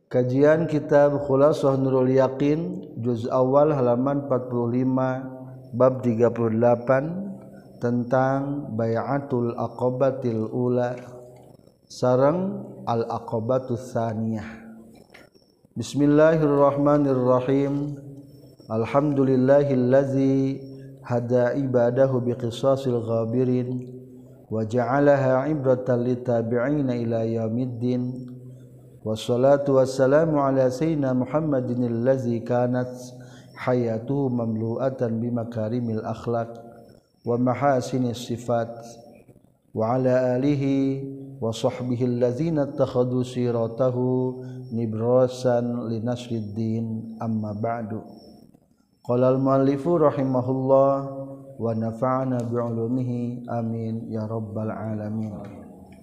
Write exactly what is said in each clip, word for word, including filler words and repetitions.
Kajian Kitab Khulasah Nurul Yaqin juz awal halaman empat puluh lima bab tiga puluh delapan tentang Bai'atul Aqabatil Ula sareng Al Aqabatus Tsaniyah. Bismillahirrahmanirrahim. Alhamdulillahillazi hada ibadahu biqisasil ghabirin wa ja'alaha ibratan litabi'ina ila yaumiddin. Wassalatu wassalamu ala sayyidina Muhammadin allazi kanat hayatuhu mamlu'atan bimakarimil akhlaq wa mahasinis sifat wa ala alihi wa sahbihi allazina ittakhadhu siratahu nibrasan linasriddin amma ba'du. Qala al-muallifu rahimahullah wa nafa'ana bi'ulumihi amin ya rabbal alamin.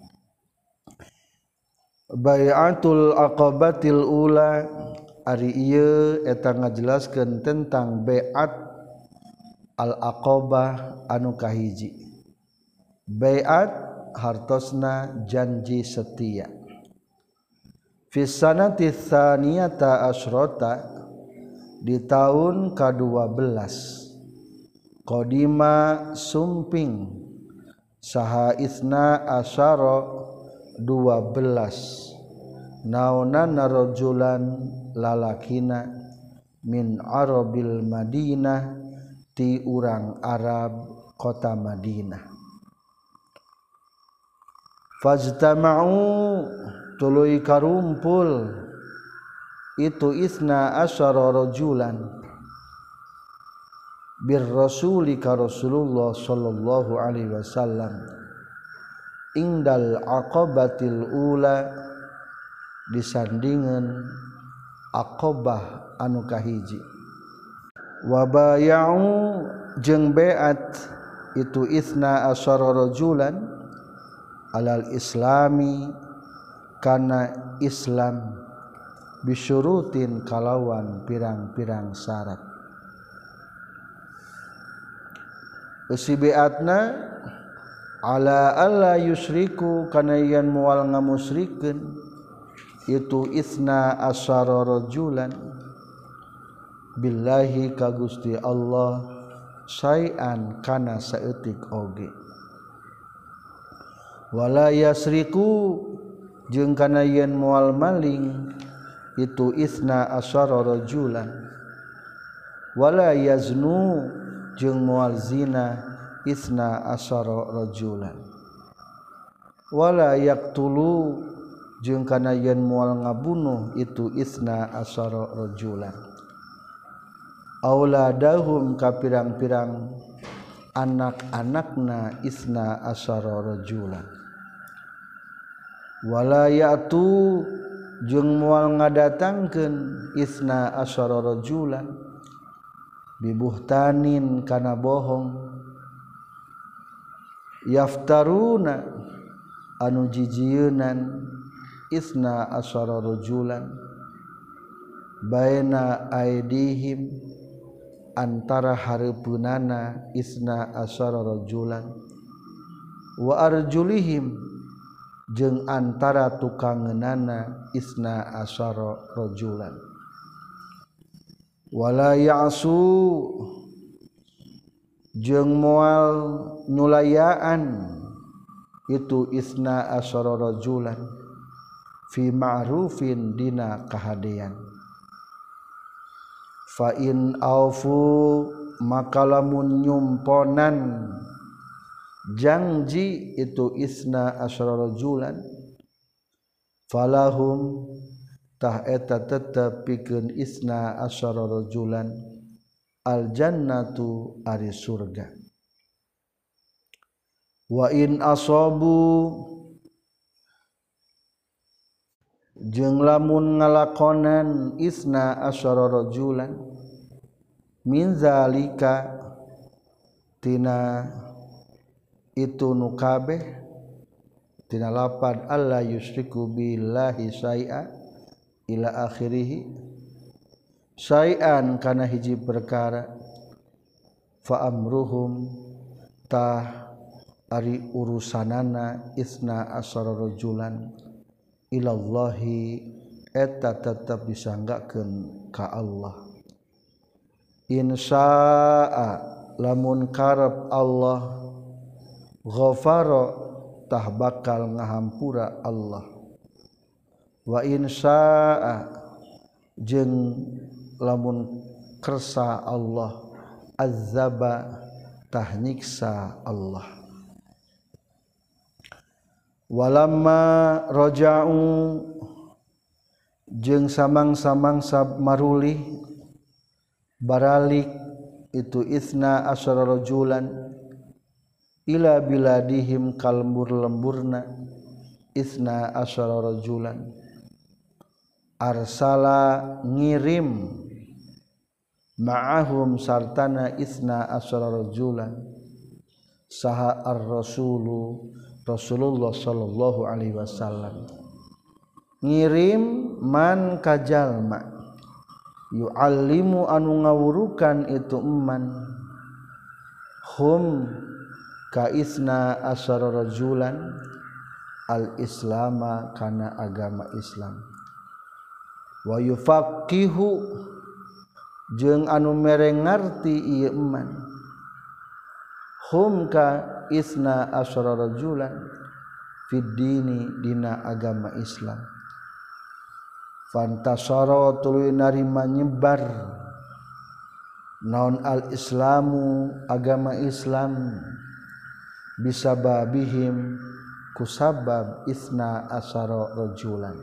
Bai'atul Aqabatil Ula ari ieu eta ngajelaskeun tentang bai'at al-aqabah anu kahiji. Bai'at hartosna janji setia. Fi sanati tsaniyata asyrata di tahun kadua belas qadima sumping saha isna asyara dua belas naonan rajulan lalakina min arabil Madinah ti urang Arab kota Madinah. Fajtama'u tuluy karumpul itu isna asyara rajulan bir rasuli ka Rasulullah sallallahu alaihi wasallam indal aqabatil ula disandingan aqabah anu kahiji. Wa bay'u jeung bai'at itu isna asyara rajulan alal islami kana Islam bisyurutin kalawan pirang-pirang syarat. Usi bai'atna ala alla yusyriku kana yan mual ngamusyrikeun itu isna asyara rajulan billahi ka Gusti Allah syai'an kana saeutik oge. Wala yasriku jeung kana yan mual maling itu isna asyara rajulan. Wala yaznu jeung mual zina isna asyara rajulan. Wala yaqtulu jeung kana yen moal ngabunuh itu isna asyara rajulan. Auladahum ka pirang-pirang anak-anakna isna asyara rajulan. Wala ya'tu jeung moal ngadatangkeun isna asyara rajulan bibuhtanin kana bohong yaftaruna anu jijieunnan isna asyara rajulan baina aidihim antara hareupeunana isna asyara rajulan wa arjulihim jeung antara tukangeunana isna asyara rajulan. Wala ya'su jeung moal nyulayaan itu isna asyara rajulan fi ma'rufin dina kahadean. Fa in aufu maka lamun nyumponan janji itu isna asyara rajulan falahum tah eta tetep pikeun isna asyara rajulan al jannatu ari surga. Wa in asabu jeung lamun ngalakonan isna asyara rajulan min zalika tina itu nu kabeh tina lapad alla yusyriku billahi syai'a ila akhirih syai'an kana hiji perkara fa amruhum tah ari urusanana isna asyara rajulan ilallahi eta tetap disanggakeun ka Allah. Insya'a lamun karep Allah ghafara tah bakal ngahampura Allah. Wa insya'a jeung lamun kersa Allah azaba tah nyiksa Allah. Walamma raja'u jeung samang-samang sab marulih baralik itu isna asyara rajulan ila biladihim kalembur-lemburna isna asyara rajulan arsala ngirim ma'ahum sartana isna asyara rajulan saha ar-rasulu Rasulullah sallallahu alaihi wasallam ngirim man kajalma yu'allimu anu ngawurukan itu eman hum ka isna asyara rajulan al-islama kana agama Islam wa yufaqihu jeung anu mere ngarti ieu eman hum ka isna asyara rajulan fid dini dina agama Islam fantasara tuluy narima nyebar naon al-islamu agama Islam bisababihim kusabab isna asyara rajulan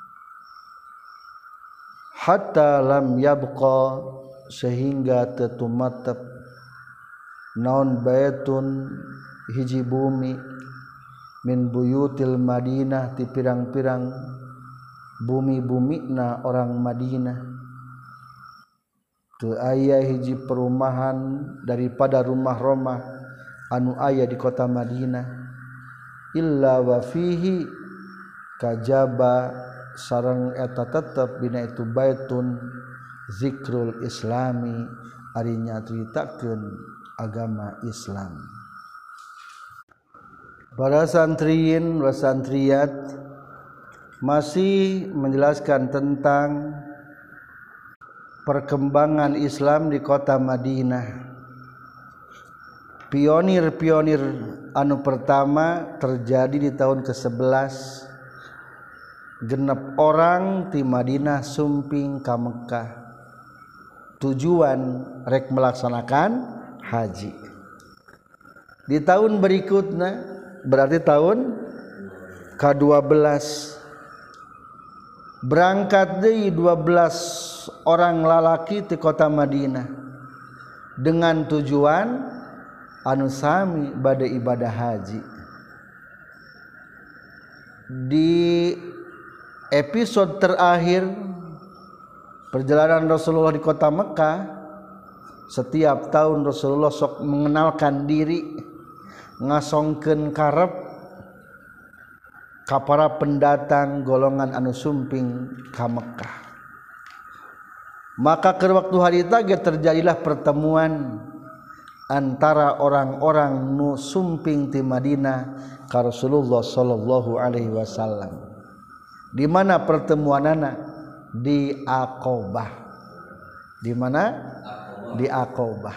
hatta lam yabqa sehingga tetumatep naon baitun hiji bumi min buyutil Madinah ti pirang-pirang bumi-bumina orang Madinah teu aya hiji perumahan daripada rumah-rumah anu aya di kota Madinah illa wa fihi kajaba sareng eta tetep dina itu baitun zikrul islami ari nyacritakeun agama Islam. Para santriyin wa santriyat masih menjelaskan tentang perkembangan Islam di kota Madinah. Pionir-pionir anu pertama terjadi di tahun ke sebelas genep orang ti Madinah sumping ka Mekah tujuan rek melaksanakan haji. Di tahun berikutnya berarti tahun ke dua belas berangkat deui dua belas orang lalaki di kota Madinah dengan tujuan anu sami bade ibadah haji. Di episode terakhir perjalanan Rasulullah di kota Mekah, setiap tahun Rasulullah sok mengenalkan diri ngasongkeun karep ka para pendatang golongan anu sumping ka Mekah. Maka ke waktu harita ge terjadilah pertemuan antara orang-orang nu sumping ti Madinah ka Rasulullah sallallahu alaihi wasallam. Di mana pertemuanana? Di Aqabah. Di mana? Di Aqabah.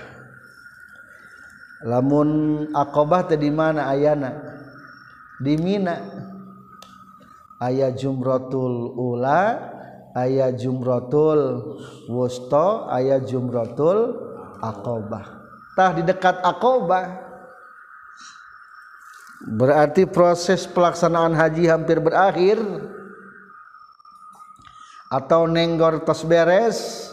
Lamun Aqabah teh di mana ayana? Di Mina. Aya Jumratul Ula, aya Jumratul Wusta, aya Jumratul Aqabah. Tah di dekat Aqabah. Berarti proses pelaksanaan haji hampir berakhir atau nenggor tos beres.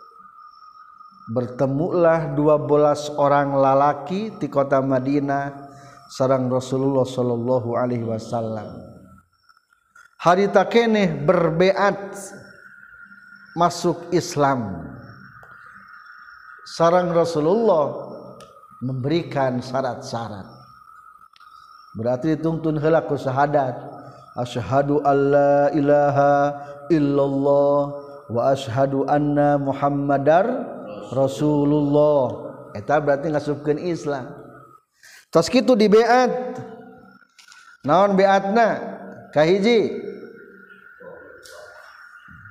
Bertemulah dua belas orang lalaki di kota Madinah sareng Rasulullah sallallahu alaihi wasallam. Harita keneh berbeat masuk Islam. Sareng Rasulullah memberikan syarat-syarat. Berarti dituntun heula ku syahadat. Asyhadu alla ilaha illallah wa asyhadu anna Muhammadar Rasulullah. Eta berarti ngasupkeun Islam. Tos kitu di beat. Naon beatna? Kahiji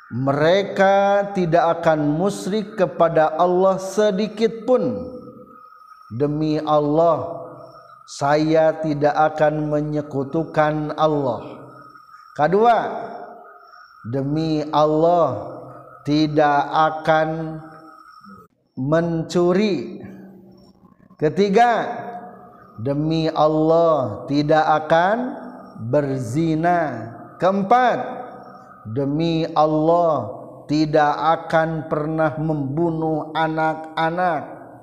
mereka tidak akan musyrik kepada Allah sedikit pun. Demi Allah, saya tidak akan menyekutukan Allah. Kedua, demi Allah tidak akan mencuri. Ketiga, demi Allah tidak akan berzina. Keempat, demi Allah tidak akan pernah membunuh anak-anak.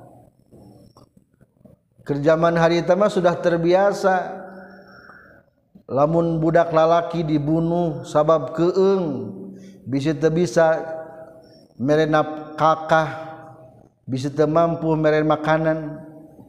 Kerjaman hari tama sudah terbiasa, lamun budak lalaki dibunuh sabab keeng, bisa teu bisa merenap kakah, bisa teu mampu mere makanan.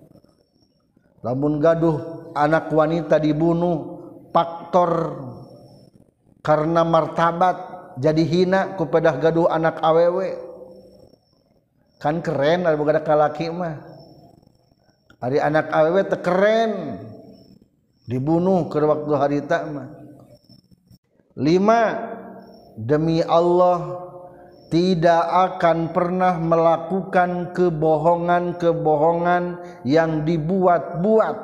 Lamun gaduh anak wanita dibunuh faktor karena martabat jadi hina kepada gaduh anak awewe. Kan keren ada budak laki mah. Ari anak awewe teu keren dibunuh ke waktu harita mah. Lima, demi Allah tidak akan pernah melakukan kebohongan-kebohongan yang dibuat-buat,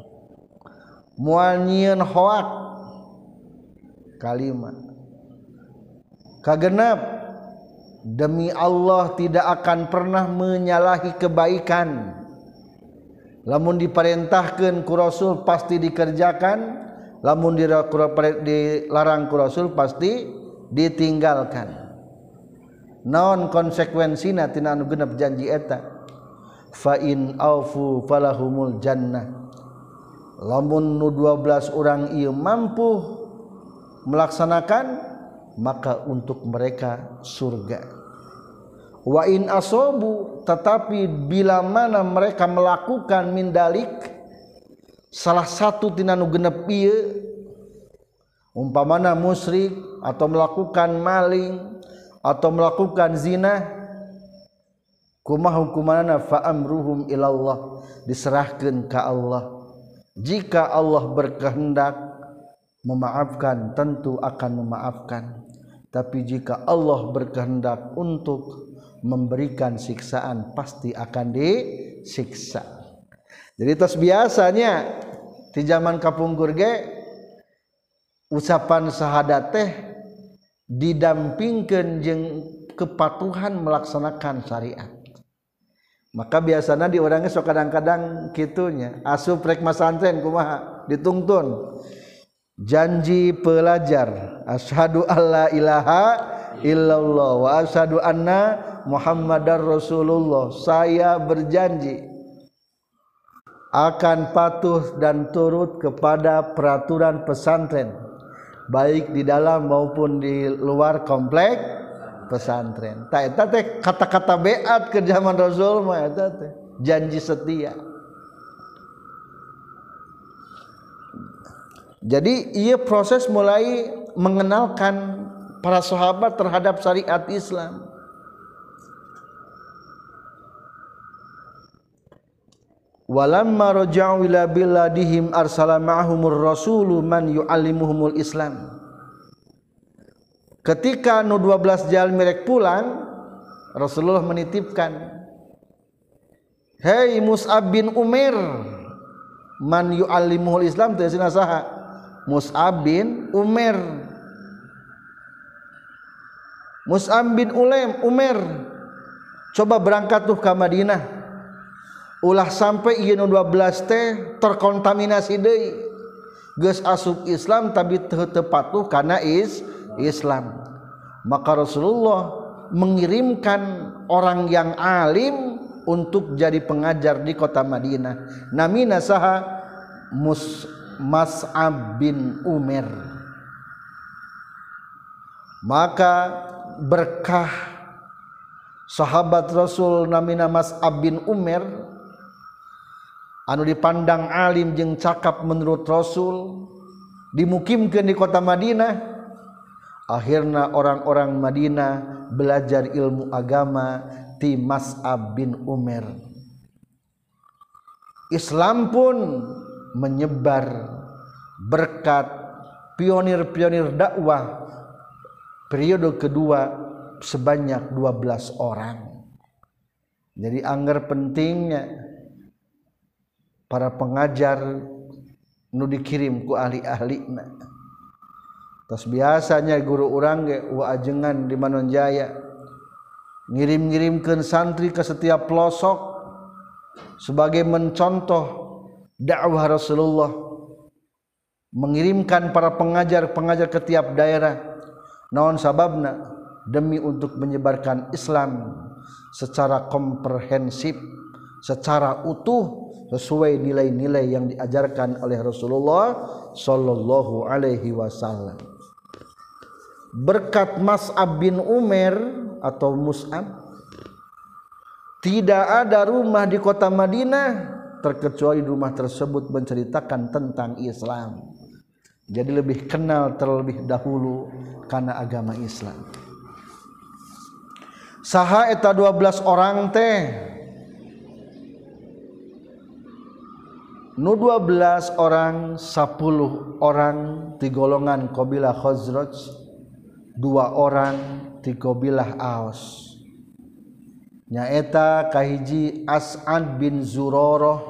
moal nyieun hoak. Kalimat kagenep, demi Allah tidak akan pernah menyalahi kebaikan. Lamun diperintahkeun ku Rasul pasti dikerjakan, lamun dilarang ku Rasul pasti ditinggalkan. Naon konsekuensina tina anu genep janji eta? Fa in aufu falahumul jannah. Lamun nu dua belas orang ieu mampu melaksanakan, maka untuk mereka surga. Wa in asobu, tetapi bila mana mereka melakukan mindalik salah satu tina nu genep ieu, umpamana musyrik atau melakukan maling atau melakukan zina, kumaha hukumanana? Fa amruhum ilallah, diserahkeun ka Allah. Jika Allah berkehendak memaafkan, tentu akan memaafkan. Tapi jika Allah berkehendak untuk memberikan siksaan, pasti akan disiksa. Jadi tos biasanya di zaman kapungkur ge ucapan syahadat teh didampingkan jeung kepatuhan melaksanakan syariat. Maka biasanya di orangnya sok kadang-kadang kitunya asup rek masantren kumaha ditungtun janji pelajar asyhadu alla ilaha illallah wa asyhadu anna muhammadar rasulullah, saya berjanji akan patuh dan turut kepada peraturan pesantren baik di dalam maupun di luar komplek pesantren. Ta eta teh kata-kata beat ke zaman Rasul mah eta teh janji setia. Jadi ieu proses mulai mengenalkan para sahabat terhadap syariat Islam. Walamma raja'u ila biladihim arsala ma'ahumur rasulu man yu'allimuhumul Islam. Ketika nu dua belas jalmi rek pulang, Rasulullah menitipkan, "Hei Mus'ab bin Umair, man yu'allimuhul Islam." Teu cenah saha? Mus'ab bin Umair. Mus'ab bin Ulaim Umair coba berangkat tuh ke Madinah. Ulah sampai ieu nu dua belas teh terkontaminasi deui, geus asup Islam tapi teu teu patuh kana is Islam. Maka Rasulullah mengirimkan orang yang alim untuk jadi pengajar di kota Madinah. Namina saha? Mus Mas'ab bin Umair. Maka berkah sahabat Rasul namina Mas'ab bin Umair anu dipandang alim jeung cakap menurut Rasul, dimukimkeun di kota Madinah. Akhirna orang-orang Madinah belajar ilmu agama ti Mas'ab bin Umair. Islam pun menyebar berkat pionir-pionir dakwah periode kedua sebanyak dua belas orang. Jadi anggar pentingnya para pengajar nu dikirim ku ahli-ahlina. Tos biasanya guru urang ge wa ajengan di Manonjaya ngirim-ngirimkeun santri ke setiap pelosok sebagai mencontoh dakwah Rasulullah, mengirimkan para pengajar-pengajar ke tiap daerah. Naon sababna? Demi untuk menyebarkan Islam secara komprehensif, secara utuh sesuai nilai-nilai yang diajarkan oleh Rasulullah sallallahu alaihi wasallam. Berkat Mus'ab bin Umair atau Mus'ab, tidak ada rumah di kota Madinah terkecuali rumah tersebut menceritakan tentang Islam. Jadi lebih kenal terlebih dahulu karena agama Islam. Saha eta dua belas orang teh? Nu dua belas orang, sepuluh orang di golongan kabilah Khazraj, dua orang di kabilah Aus. Nyaeta kahiji As'ad bin Zurarah,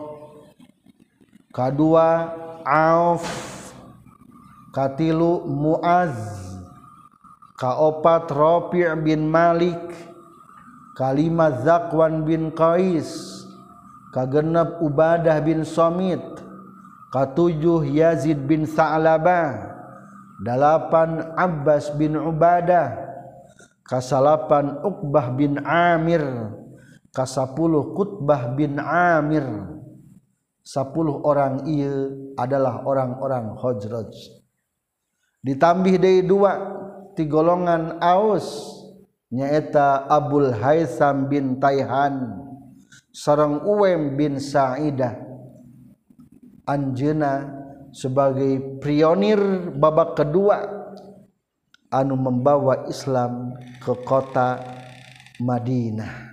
kadua Auf, katilu Muaz, kaopat Rafi' bin Malik, kalima Zakwan bin Qais, kagenep Ubadah bin Samit, katujuh Yazid bin Sa'labah, dalapan Abbas bin Ubadah, kasalapan Uqbah bin Amir, kasapuluh Qutbah bin Amir. Sepuluh orang ieu adalah orang-orang Khazraj. Ditambih deui dua ti golongan Aus, nyaeta Abul Haitham bin Taihan sareng Uwaim bin Sa'idah. Anjeuna sebagai pionir babak kedua anu membawa Islam ke kota Madinah.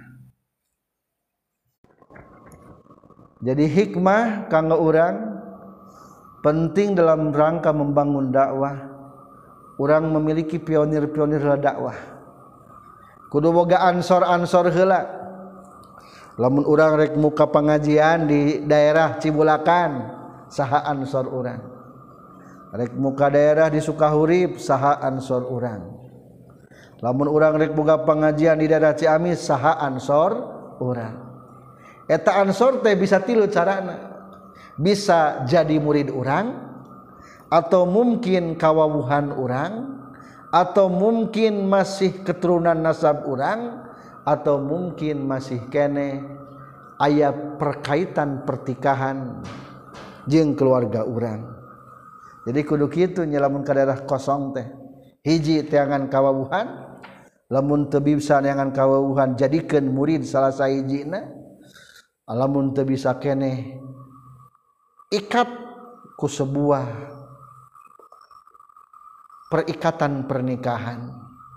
Jadi hikmah kanggo urang penting dalam rangka membangun dakwah, urang memiliki pionir-pionir dakwah. Kudu boga ansor-ansor heula. Lamun urang rek muka pengajian di daerah Cibulakan, saha ansor urang. Rek muka daerah di Sukahurip, saha ansor urang. Lamun urang rek boga pengajian di daerah Ciamis, saha ansor urang. Eta ansor teh bisa tilu carana. Bisa jadi murid urang, atau mungkin kawawuhan urang, atau mungkin masih keturunan nasab urang, atau mungkin masih kene aya perkaitan pertikahan jeung keluarga urang. Jadi kudu kitu nya lamun ka daerah kosong teh. Hiji teangan kawawuhan, lamun teu bisa neangan kawawuhan jadikeun murid salah sahijina. Lamun teu bisa keneh ikat ku sebuah perikatan pernikahan.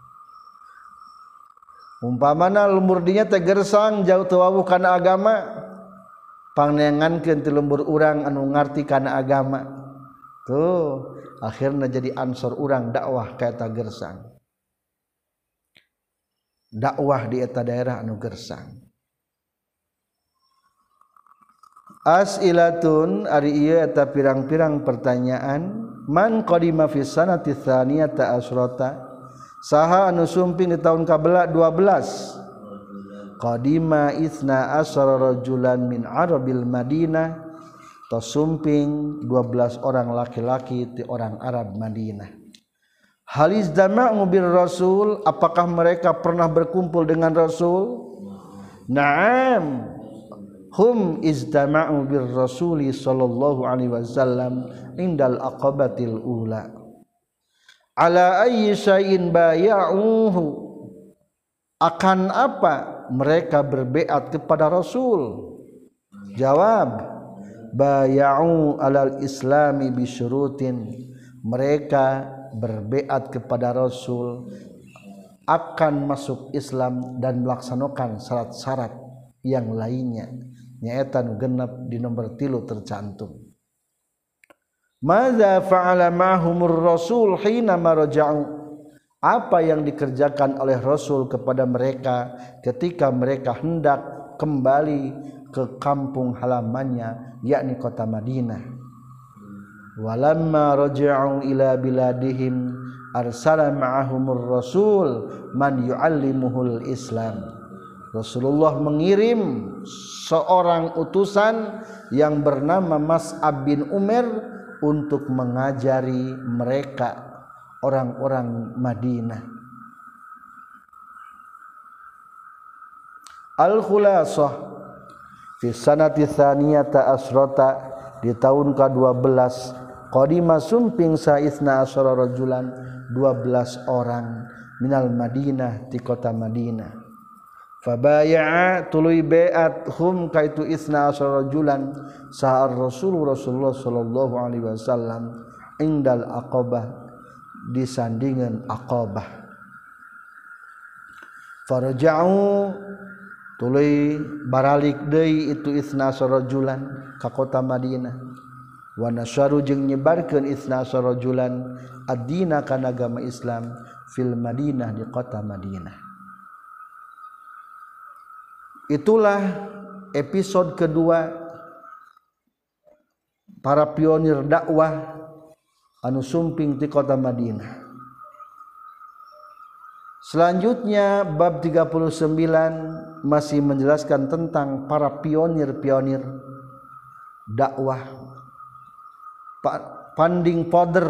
Umpamana lembur dinya teh gersang jauh teu wawuh kana agama, pangnengankeun ti lembur urang anu ngarti kana agama. Tuh, akhirna jadi ansor urang dakwah ka eta gersang. Dakwah di eta daerah anu gersang. As'ilatun ari ieu eta pirang-pirang pertanyaan. Man qadima fi sanati tsaniyata asyrata, saha anu sumping di tahun kabelah dua belas. Qadima isna asyara rajulan min arabil Madinah, tos sumping dua belas orang laki-laki ti orang Arab Madinah. Hal izdama'u bir Rasul, apakah mereka pernah berkumpul dengan Rasul? Naam, hum izdama'u bir Rasuli sallallahu alaihi wasallam indal aqabatil ula. Ala ayyi syai'in baya'uhu, akan apa mereka berbeat kepada Rasul? Jawab, baya'u alal islami bisyurutin, mereka berbeat kepada Rasul akan masuk Islam dan melaksanakan syarat-syarat yang lainnya. Nyaeta nu genep di nomor tilu tercantum. Madza fa'ala ma'humur rasul hina marja'u, apa yang dikerjakan oleh Rasul kepada mereka ketika mereka hendak kembali ke kampung halamannya, yakni kota Madinah. Walamma raja'u ila biladihim arsala ma'ahumur rasul man yu'allimuhul Islam. Rasulullah mengirim seorang utusan yang bernama Mas'ab bin Umair untuk mengajari mereka orang-orang Madinah. Al-Khulasah fi sanati tsaniyata asrata, di tahun ke dua belas, qadima sumping sa isna asyara rajulan, dua belas orang, minal Madinah, di kota Madinah. Fabaya'a tuluy bai'at hum kaitu isna asyara rajulan sa ar-rasul Rasulullah sallallahu alaihi wasallam indal aqabah, di sandingan Aqabah. Farja'u tuluy baralik deui itu isna rajulan ka kota Madinah. Wa nasyaru jeung nyebarkeun isna rajulan ad-dina kana agama Islam fil Madinah, di kota Madinah. Itulah episode kedua para pionir dakwah anu sumping di kota Madinah. Selanjutnya bab tiga puluh sembilan masih menjelaskan tentang para pionir-pionir dakwah, panding pader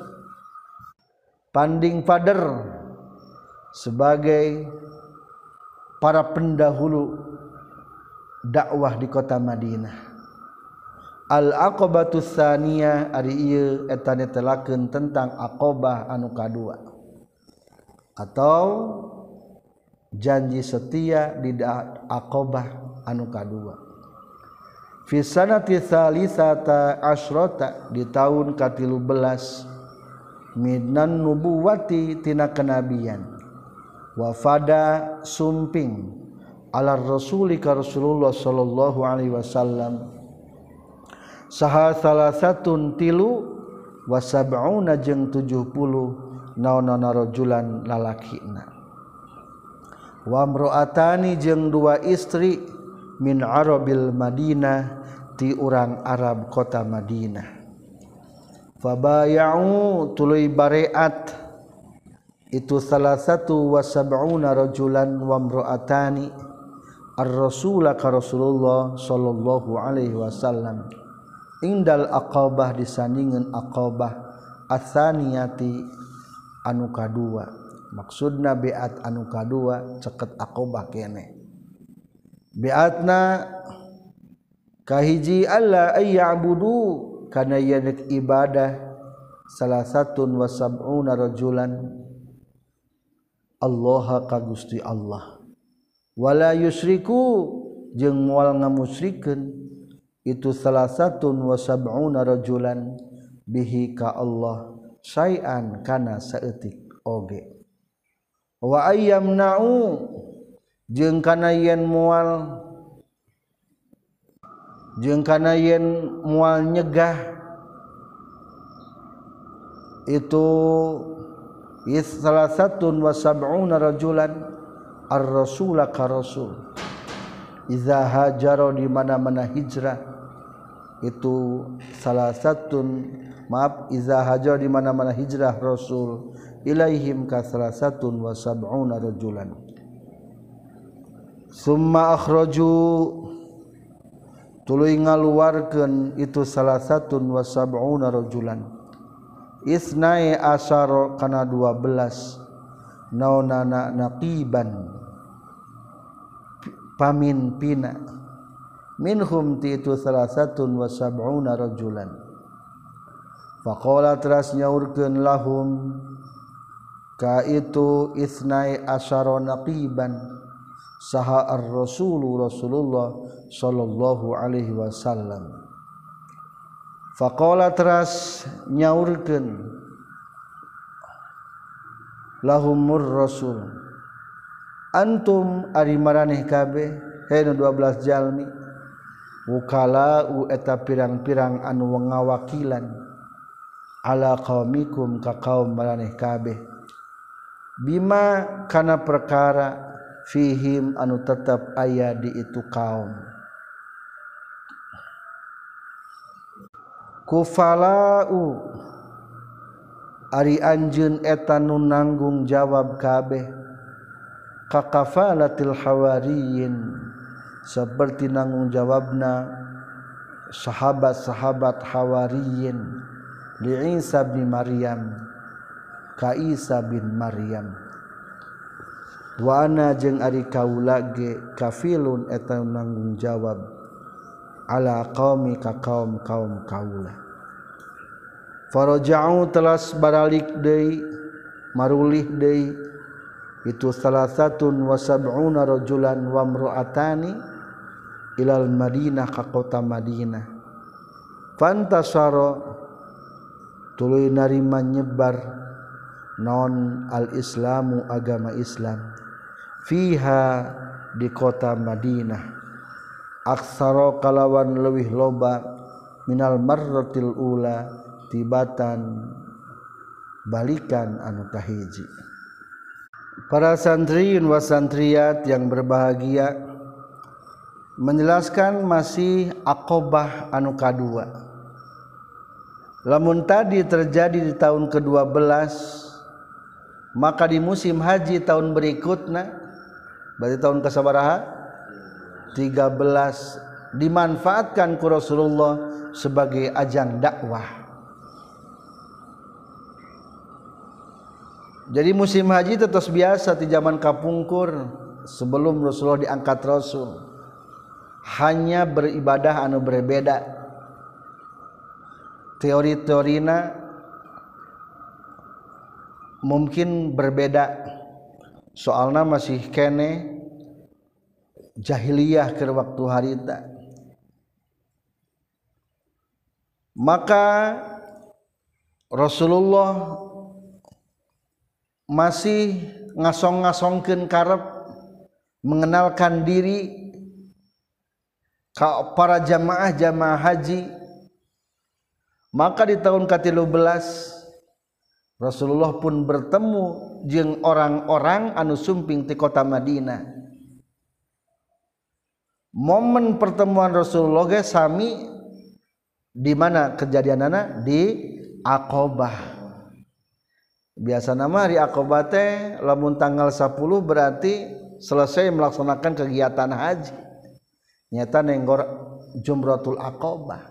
panding pader sebagai para pendahulu dakwah di kota Madinah. Al-Aqabatus Tsaniyah ari ieu eta netelakeun tentang Aqabah anu kadua atau janji setia di Aqabah anu kadua. Fi sanati tsalisata asyrata, di tahun katilu belas, minan nubuwati tina kenabian, wafada sumping ala rasuli ka Rasulullah sallallahu alaihi wasallam saha salasatun tilu wa sab'una jeung tujuh puluh naonana rajulan lalakina, wa mro'atani jeung dua istri min arabil Madinah, ti urang Arab kota Madinah. Fabaya'u tuluy bareat itu salah satu wa sab'una rajulan wa mro'atani ar-rasula ka Rasulullah sallallahu alaihi wasallam indal Aqabah, disandingan Aqabah atsaniyati anu kadua. Maksudna beat anu kadua ceket Aqabah kene. Beatna kahiji alla ayya'budu, kana yanek ibadah salah satun wa sab'una rajulan Allah ka Gusti Allah, wala yusyriku jeung moal ngamusyrikeun itu salah satun wa sab'una rajulan bihi ka Allah syai'an kana saeutik oge, wa ayyamna'u jeung kana yen moal jeung kana yen moal nyegah itu is salah satun wa sab'una rajulan ar-rasula ka rasul iza hajaro, di mana-mana hijrah itu salah satun maaf iza hajar di mana-mana hijrah Rasul ilaihim ka salah satun wa sab'una rajulan. Summa akhraju tuluy ngaluarkeun itu salah satun wa sab'una rajulan isnai asyara kana dua belas naunana naqiban pamimpina minhum ti itu salasatun wa sab'una rajulan. Faqala teras nyaurkeun lahum ka itu isnai asyara naqiban saha ar-rasulu Rasulullah sallallahu alaihi wasallam. Faqala teras nyaurkeun lahumur rasul antum ari maraneh kabeh hena dua belas jalmi wukala u eta pirang-pirang anu ngawakilan ala qaumikum ka kaum maraneh kabeh bima kana perkara fihim anu tetap aya di itu kaum kufalau ari anjeun eta nu nanggung jawab kabeh kakafalatil hawariyin seperti nanggung jawabna sahabat-sahabat hawariyin li Isa bin Maryam ka Isa bin Maryam wa ana jeung ari kaula ge kafilun eta nanggung jawab ala qaumi ka kaum-kaum kaula faraja'u telas baralik deui marulih deui itu salasatun wa sab'una rajulan wa imra'atani ilal Madinah ka kota Madinah fantasara tuluy narima nyebar non al-islamu agama Islam fiha di kota Madinah aksara kalawan leuwih loba minal marratil ula tibatan balikan anu kahiji. Para santriin wa santriyat yang berbahagia menjelaskan masih Aqobah anu kadua. Lamun tadi terjadi di tahun kedua belas, maka di musim haji tahun berikutnya, berarti tahun kesabaraha tiga belas, dimanfaatkan ku Rasulullah sebagai ajang dakwah. Jadi musim haji tetap biasa di zaman kapungkur sebelum Rasulullah diangkat Rasul, hanya beribadah anu berbeda. Teori-teorina mungkin berbeda, soalna masih kene jahiliyah ke waktu harita. Maka Rasulullah masih ngasong-ngasongkeun karep mengenalkan diri ka para jamaah-jamaah haji. Maka di tahun katilu belas Rasulullah pun bertemu jeung orang-orang anu sumping ti kota Madinah. Momen pertemuan Rasulullah ge sami di mana kejadianana di Aqobah. Biasa nama di Aqobah teh lamun tanggal sepuluh berarti selesai melaksanakan kegiatan haji. Nyata nenggor Jumratul Aqobah.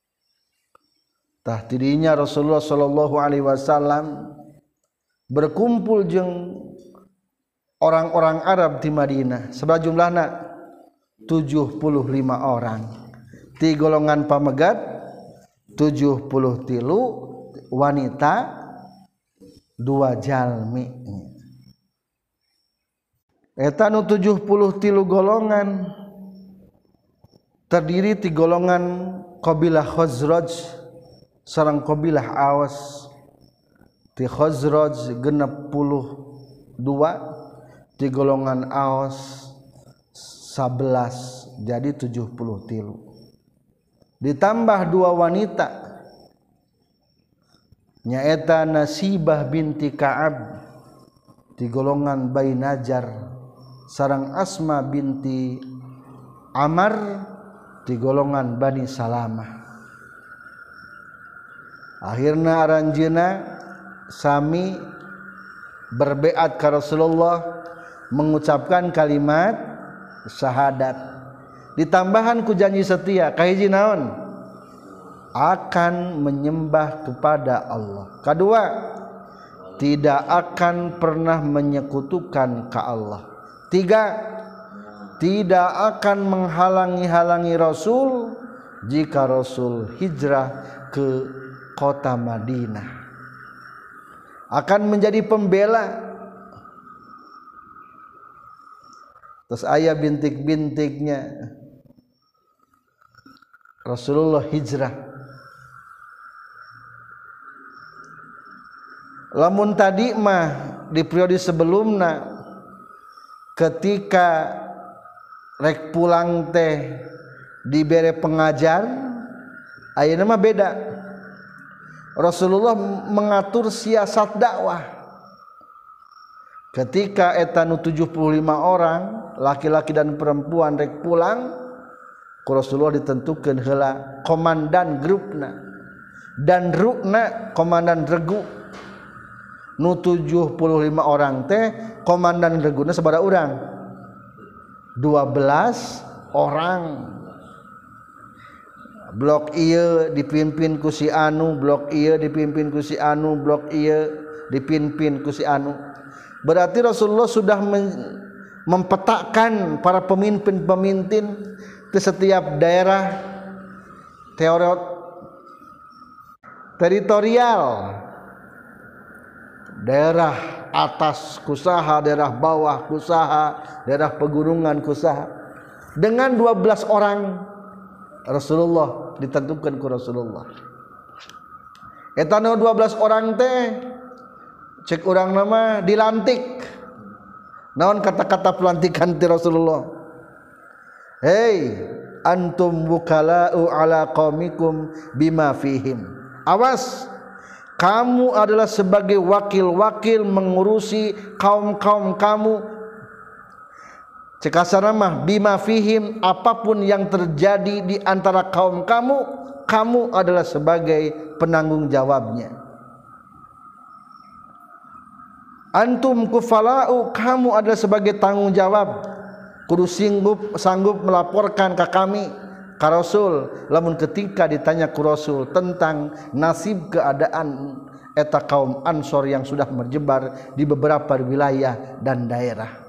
Tah tidinya Rasulullah sallallahu alaihi wasallam berkumpul jeung orang-orang Arab di Madinah. Sabaraha jumlahna? tujuh puluh lima orang. Ti golongan pamegat tujuh puluh tilu, wanita dua jalmi. Eta nu tujuh puluh tilu golongan terdiri ti golongan qabilah Khazraj sareng qabilah Awas. Ti Khazraj genep puluh dua, ti golongan Awas sebelas, jadi tujuh puluh tilu. Ditambah dua wanita nyaeta Nasibah binti Ka'ab ti golongan Bani Najjar sareng Asma binti Amar ti golongan Bani Salamah. Akhirna aranjeuna sami berbeat ka Rasulullah mengucapkan kalimat syahadat. Ditambahan ku janji setia kahiji naon? Akan menyembah kepada Allah. Kedua, tidak akan pernah menyekutukan ka Allah. Tiga, tidak akan menghalangi-halangi Rasul jika Rasul hijrah ke kota Madinah, akan menjadi pembela. Terus aya bintik-bintiknya Rasulullah hijrah. Lamun tadi mah di periode sebelumna ketika rek pulang teh dibere pengajar, ayeuna mah beda. Rasulullah mengatur siasat dakwah. ketika eta nu tujuh puluh lima orang laki-laki dan perempuan rek pulang ku Rasulullah ditentukeun heula komandan grupna dan rukna komandan regu nu tujuh puluh lima orang teh komandan reguna sabaraha urang dua belas orang. Blok ieu dipimpin ku si anu, blok ieu dipimpin ku si anu, blok ieu dipimpin ku si anu. Berarti Rasulullah sudah mempetakan para pemimpin-pemimpin di setiap daerah teori teritorial, daerah atas kusaha, daerah bawah kusaha, daerah pegunungan kusaha. Dengan dua belas orang Rasulullah ditentukan ku Rasulullah. Eta nu dua belas orang teh cek urang nama dilantik. Naon kata-kata pelantikan ti Rasulullah? Hei antum wukala'u ala qaumikum bima fihim. Awas, kamu adalah sebagai wakil-wakil mengurusi kaum-kaum kamu. Cekasana mah bima fihim, apapun yang terjadi di antara kaum kamu, kamu adalah sebagai penanggung jawabnya. Antum kufala'u, kamu adalah sebagai tanggung jawab. Kudu sanggup sanggup melaporkan ke kami, ka Rasul, lamun ketika ditanya ku Rasul tentang nasib keadaan eta kaum Ansor yang sudah menyebar di beberapa wilayah dan daerah.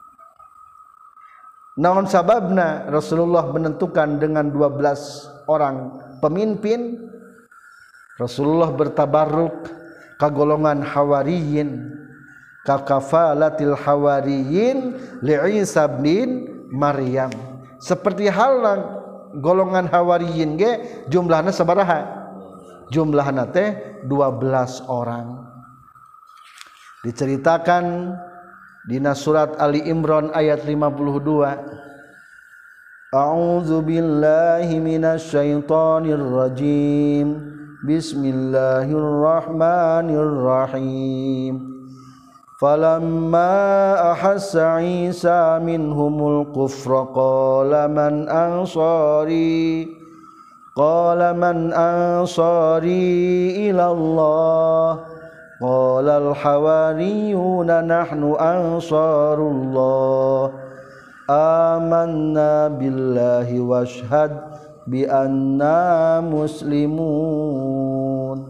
Naon sababna Rasulullah menentukan dengan dua belas orang pemimpin? Rasulullah bertabarruk ka golongan Hawariyin, ka kafalatil Hawariyin li Isa bin Maryam. Seperti halna golongan Hawariyin ge jumlahna sabaraha? Jumlahna teh dua belas orang. Diceritakan dina surat Ali Imran ayat lima puluh dua. A'udzu billahi minasy syaithanir rajim. Bismillahirrahmanirrahim. Falamma ahassa Isa minhumul kufra qala man ansari qala man ansari ila Allah qala al-hawariyuna nahnu ansarullah amanna billahi washhad bi anna muslimun.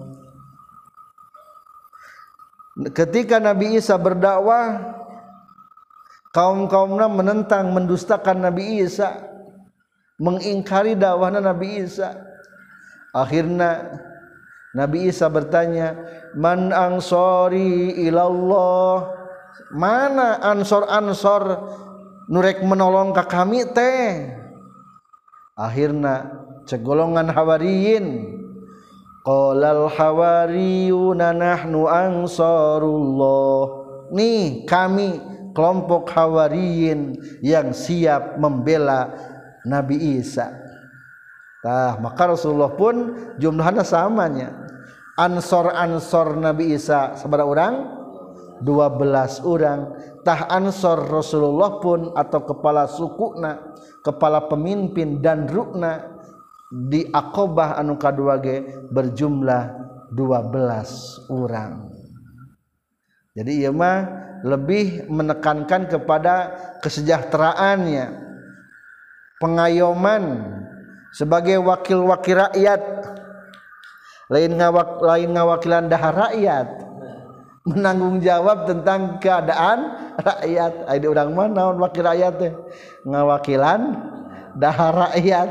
Ketika Nabi Isa berdakwah, kaum-kaumna menentang, mendustakan Nabi Isa, mengingkari dakwahna Nabi Isa. Akhirnya Nabi Isa bertanya, man ansori ilallah, mana ansor-ansor nurek menolong ka kami teh? Akhirnya cegolongan Hawariyin, qalal hawariyuna nahnu ansarullah, nih kami kelompok Hawariyin yang siap membela Nabi Isa. Tah, maka Rasulullah pun jumlahnya samanya. Ansor-ansor Nabi Isa sabaraha urang? dua belas orang. Tah ansor Rasulullah pun atau kepala sukuna, kepala pemimpin dan rukna di Aqabah anu kadua ge berjumlah dua belas orang. Jadi ieu mah lebih menekankan kepada kesejahteraannya, pengayoman sebagai wakil-wakil rakyat, lain ngawak lain ngawakilan dahar rakyat, menanggung jawab tentang keadaan rakyat. Aya urang mah naon wakil rakyat teh? Ngawakilan dahar rakyat.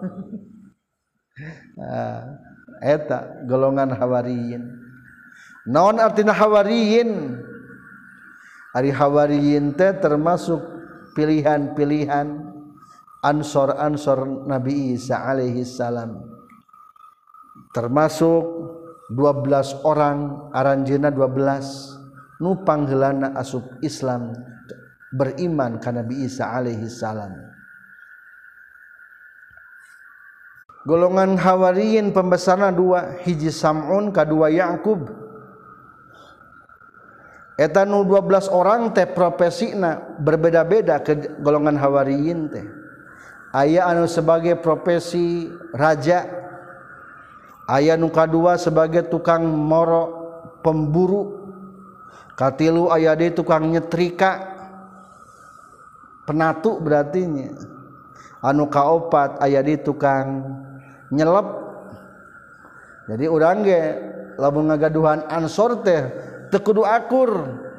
Nah, eta golongan Hawariyin. Naon artina Hawariyin? Ari Hawariyin teh termasuk pilihan-pilihan ansor-ansor Nabi Isa alaihi salam, termasuk dua belas orang, aranjeuna dua belas nu pangheulana asup Islam, beriman ka Nabi Isa alaihi salam. Golongan Hawariyin pembesarna dua, hiji Sam'un, kadua Ya'qub. eta nu dua belas orang teh profesina berbeda-beda ke golongan hawariyin teh. Aya anu sebagai profesi raja, aya nu kadua sebagai tukang moro pemburu, katilu aya deui tukang nyetrika penatu berarti nya, anu kaopat aya deui tukang nyelep. Jadi urang ge lamun ngagaduhan ansor teh teu kudu akur,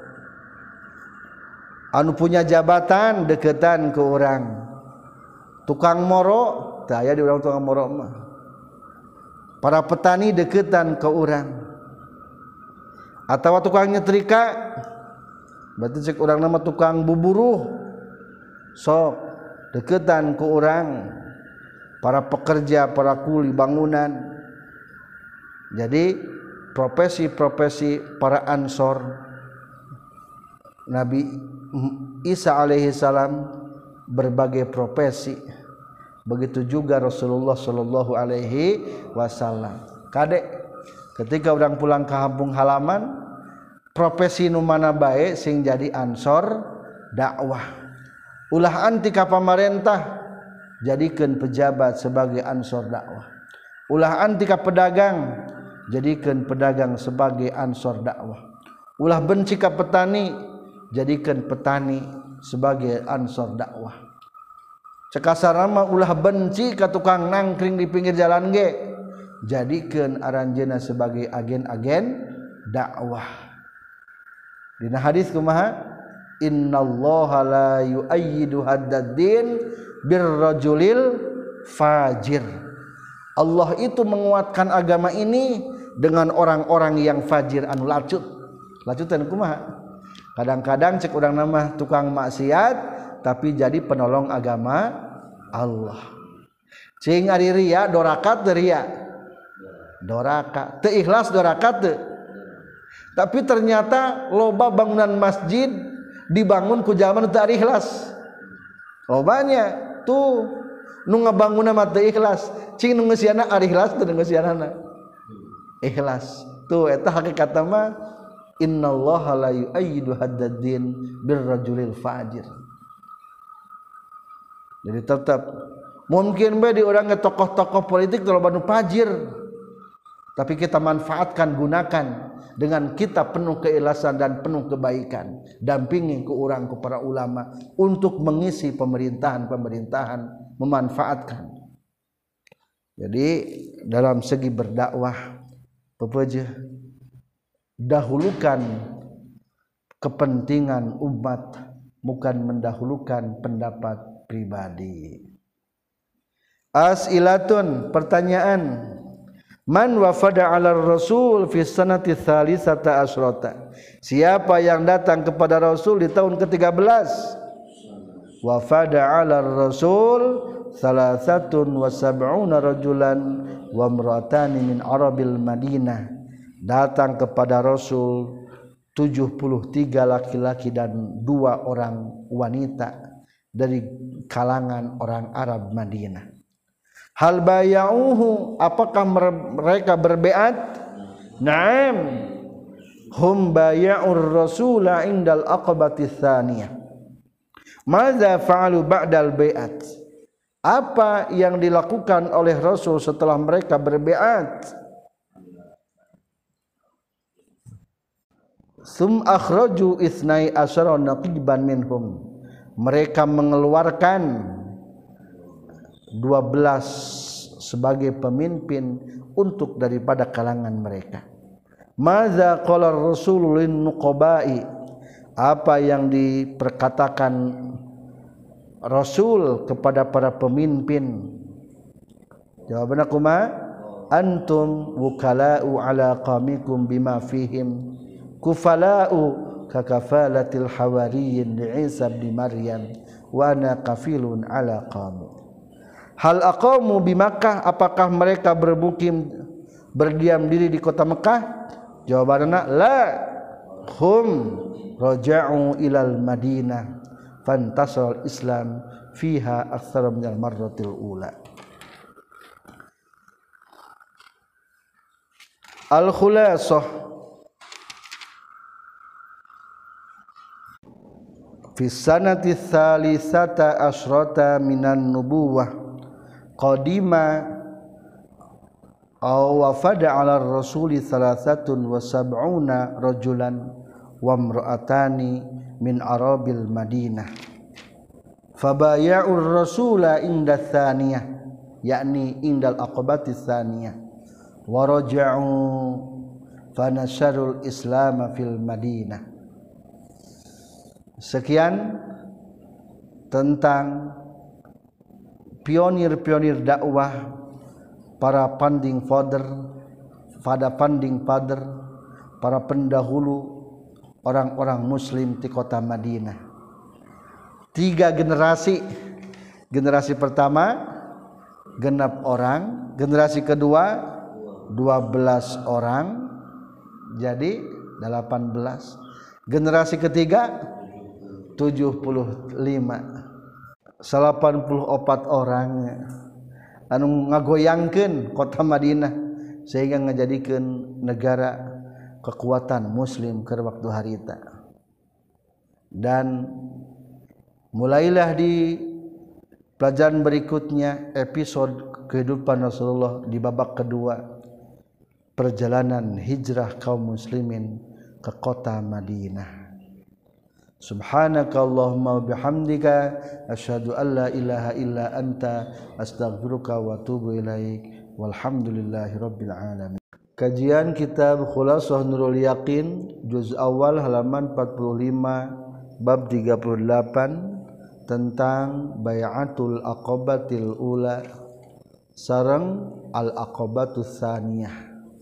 anu punya jabatan deketan ke urang. Tukang moro teh aya di urang tukang moro mah, para petani deketan ke urang, atawa tukang nyetrika berarti cek urang nama tukang buburuh sok deketan ke urang, para pekerja, para kuli bangunan. Jadi profesi-profesi para ansor Nabi Isa alaihi salam berbagai profesi, begitu juga Rasulullah sallallahu alaihi wasallam. Kadek ketika urang pulang ke kampung halaman, profesi nu mana bae sing jadi ansor dakwah. Ulah anti ka pamarentah, jadikeun pejabat sebagai ansor dakwah. Ulah anti ka pedagang, jadikeun pedagang sebagai ansor dakwah. Ulah benci ka petani, jadikeun petani sebagai ansor dakwah. Cekasarna mah ulah benci ka tukang nangkring di pinggir jalan ge, jadikeun aranjeunna sebagai agen-agen dakwah. Dina hadis kumaha? Innallaha la yu'ayyidu haddad-din birrajulil fajir. Allah itu menguatkan agama ini dengan orang-orang yang fajir anu lacut. Lacutan kumaha? Kadang-kadang cek urang nama tukang maksiat tapi jadi penolong agama Allah. Cing ari ria dorakat teu ria. Doraka teu ikhlas dorakat teu. Tapi ternyata loba bangunan masjid dibangun ku jalma teu ari ikhlas. Lobanya tuh nu ngabangunna mah teu ikhlas, cing nu ngeusiana ari ikhlas teu ngeusianana. Ikhlas. Tuh eta hakikatna mah innallaha la yu'ayyidu haddad-din birrajulil fajir. Jadi tetap mungkin bae di urang ge tokoh-tokoh politik teu loba nu fajir. Tapi kita manfaatkan, gunakan dengan kita penuh keikhlasan dan penuh kebaikan, dampingi ke orang, ke para ulama untuk mengisi pemerintahan-pemerintahan, memanfaatkan. Jadi dalam segi berdakwah, pepeje dahulukan kepentingan umat, bukan mendahulukan pendapat pribadi. As'ilatun, pertanyaan. Man wafada ala Rasul fi sanati tsalisata asyrata. Siapa yang datang kepada Rasul di tahun ke-tiga belas? Wafada ala Rasul salasatun wa sab'una rajulan wa imra'atani min arabil Madinah. Datang kepada Rasul tujuh puluh tiga laki-laki dan dua orang wanita dari kalangan orang Arab Madinah. Hal bayauhu, apakah mereka berbeat? Naam, hum baya'ur rasula indal aqabati tsaniyah. Madza fa'alu ba'dal bai'at? Apa yang dilakukan oleh Rasul setelah mereka berbeat? Sum akhraju isnai asyara naqiban minhum. Mereka mengeluarkan dua belas sebagai pemimpin untuk daripada kalangan mereka. Madza qala Rasulul nuqabai? Apa yang diperkatakan Rasul kepada para pemimpin? Jawabanna kumaha? Antum wukala'u ala qamikum bima fihim kufala'u kakafalatil hawariyin li Isa bin Maryam wa ana kafilun ala qami. Hal aqamu bi Makkah, apakah mereka bermukim berdiam diri di kota Mekah? Jawabanna la, hum raja'u ilal Madinah fantasal Islam fiha aktsara minal marratil ula. Al khulasah, fi sanati tsalisata asyrata minan nubuwah qadima aw wafada ala rasuli salasatun wa sab'una rajulan wa imra'atani min arabil madinah fabaya'ur rasula inda tsaniyah yakni indal aqabati tsaniyah wa raja'u fanasharul islam fil madinah. Sekian tentang pionir-pionir dakwah, para founding father, pada founding father, para pendahulu orang-orang muslim di kota Madinah. Tiga generasi. Generasi pertama genap orang, generasi kedua dua belas orang, jadi delapan belas. Generasi ketiga tujuh puluh lima, delapan puluh empat orang anu ngagoyangkeun kota Madinah sehingga ngajadikeun negara kekuatan muslim ke waktu harita. Dan mulailah di pelajaran berikutnya episode kehidupan Rasulullah di babak kedua, perjalanan hijrah kaum muslimin ke kota Madinah. Subhanakallahumma bihamdika asyhadu an la ilaha illa anta astaghfiruka wa atubu ilaik walhamdulillahirabbil alamin. Kajian kitab Khulasah Nurul Yaqin juz awal halaman empat puluh lima bab tiga puluh delapan tentang bai'atul aqabatil ula sareng al aqabatus tsaniyah.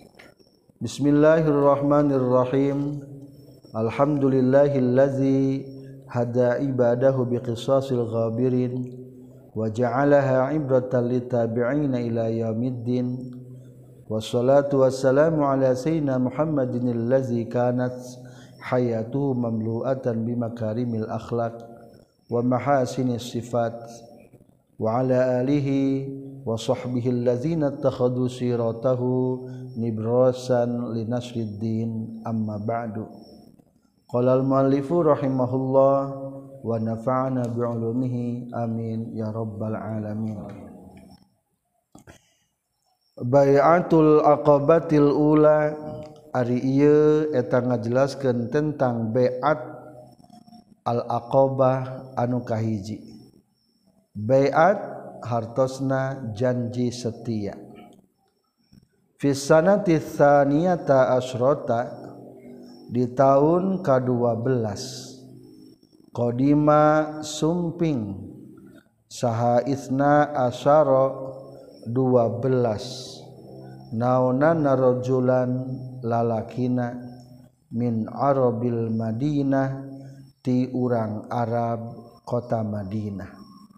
Bismillahirrahmanirrahim. Alhamdulillahillazi hada ibadahu biqisasil ghabirin wa ja'alaha ibratan litabi'ina ila yaumiddin. Wassalatu wassalamu ala sayyidina Muhammadin allazi kanat hayatuhu mamlu'atan bimakarimil akhlaq wa mahasinis sifat wa ala alihi wa sahbihi allazina ittakhadhu siratahu nibrasan linasriddin amma ba'du. Qala al-muallifu rahimahullah wa nafa'ana bi'ulumihi amin ya rabbal alamin. Bai'atul aqabatil ula ari ieu eta ngajelaskeun tentang bai'at al-aqabah anu kahiji. Bai'at hartosna janji setia. Fi sanati tsaniyata asyrata di tahun ke dua belas qadima sumping saha isna asyara dua belas naunana rajulan lalakina min arabil Madinah ti urang Arab kota Madinah.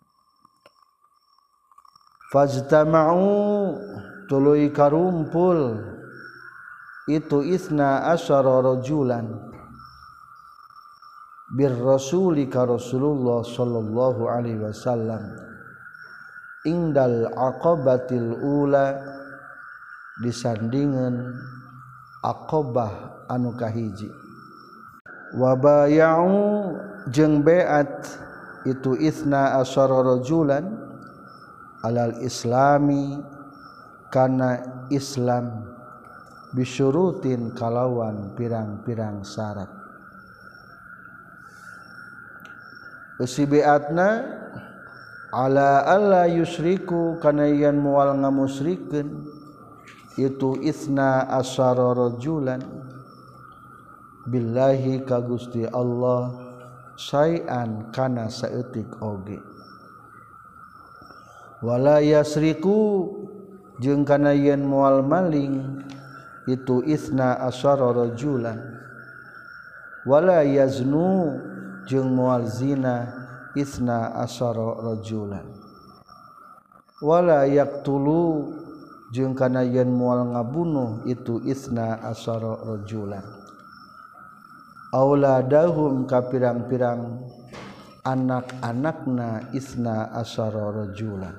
Fajtama'u tuluy karumpul itu isna asyara rajulan bir rasuli ka Rasulullah sallallahu alaihi wasallam indal aqabatil ula disandingan aqabah anu kahiji. Wa bay'u jeung bai'at itu isna asyara rajulan alal islami kana Islam bisyurutin kalawan pirang-pirang syarat. Usi biatna ala alla yusyriku kana yan mual ngamusrikeun itu isna asyara rajulan billahi ka Gusti Allah syai'an kana saeutik oge. Wala yasriku jeung kana yen mual maling itu isna asyara rajulan wala yaznu jeung mual zina isna asyara rajulan wala yaqtulu jeung kana yen mual ngabunuh itu isna asyara rajulan auladahum ka pirang-pirang anak-anakna isna asyara rajulan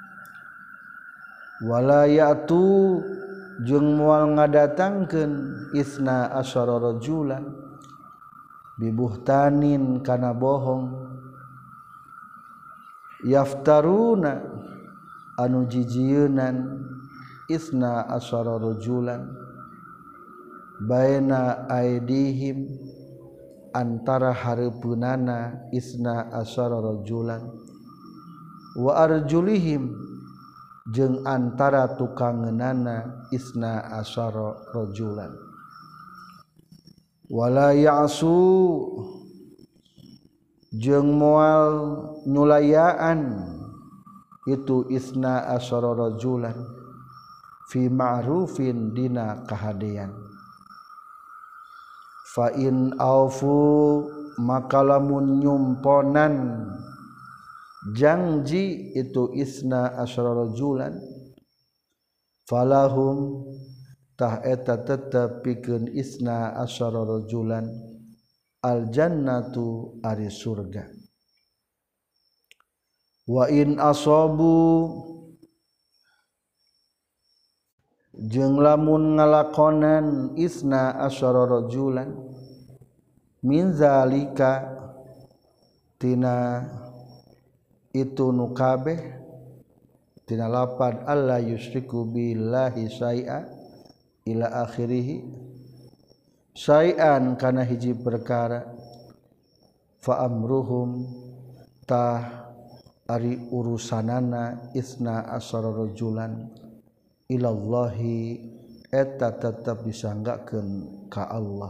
wala ya'tu jeung moal ngadatangkeun isna asyara rajulan bibuhtanin kana bohong yaftaruna anu jijieun isna asyara rajulan baina aidihim antara hareupeunana isna asyara rajulan wa arjulihim jeung antara tukangeunana isna asyara rajulan wala ya'su jeung moal nyulayaan itu isna asyara rajulan fi ma'rufin dina kahadean fa in aufu maka lamun nyumponan janji itu isna asyara rajulan falahum tah eta tetep pikeun isna asyara rajulan al jannatu ari surga wa in asabu jeung lamun ngalakonan isna asyara rajulan min zalika tina itu nu kabeh tina lapad alla yusyriku billahi syai'a ila akhirih syai'an kana hiji perkara fa amruhum tah ari urusanana isna asyara rajulan ilallahi eta tetep disanggakeun ka Allah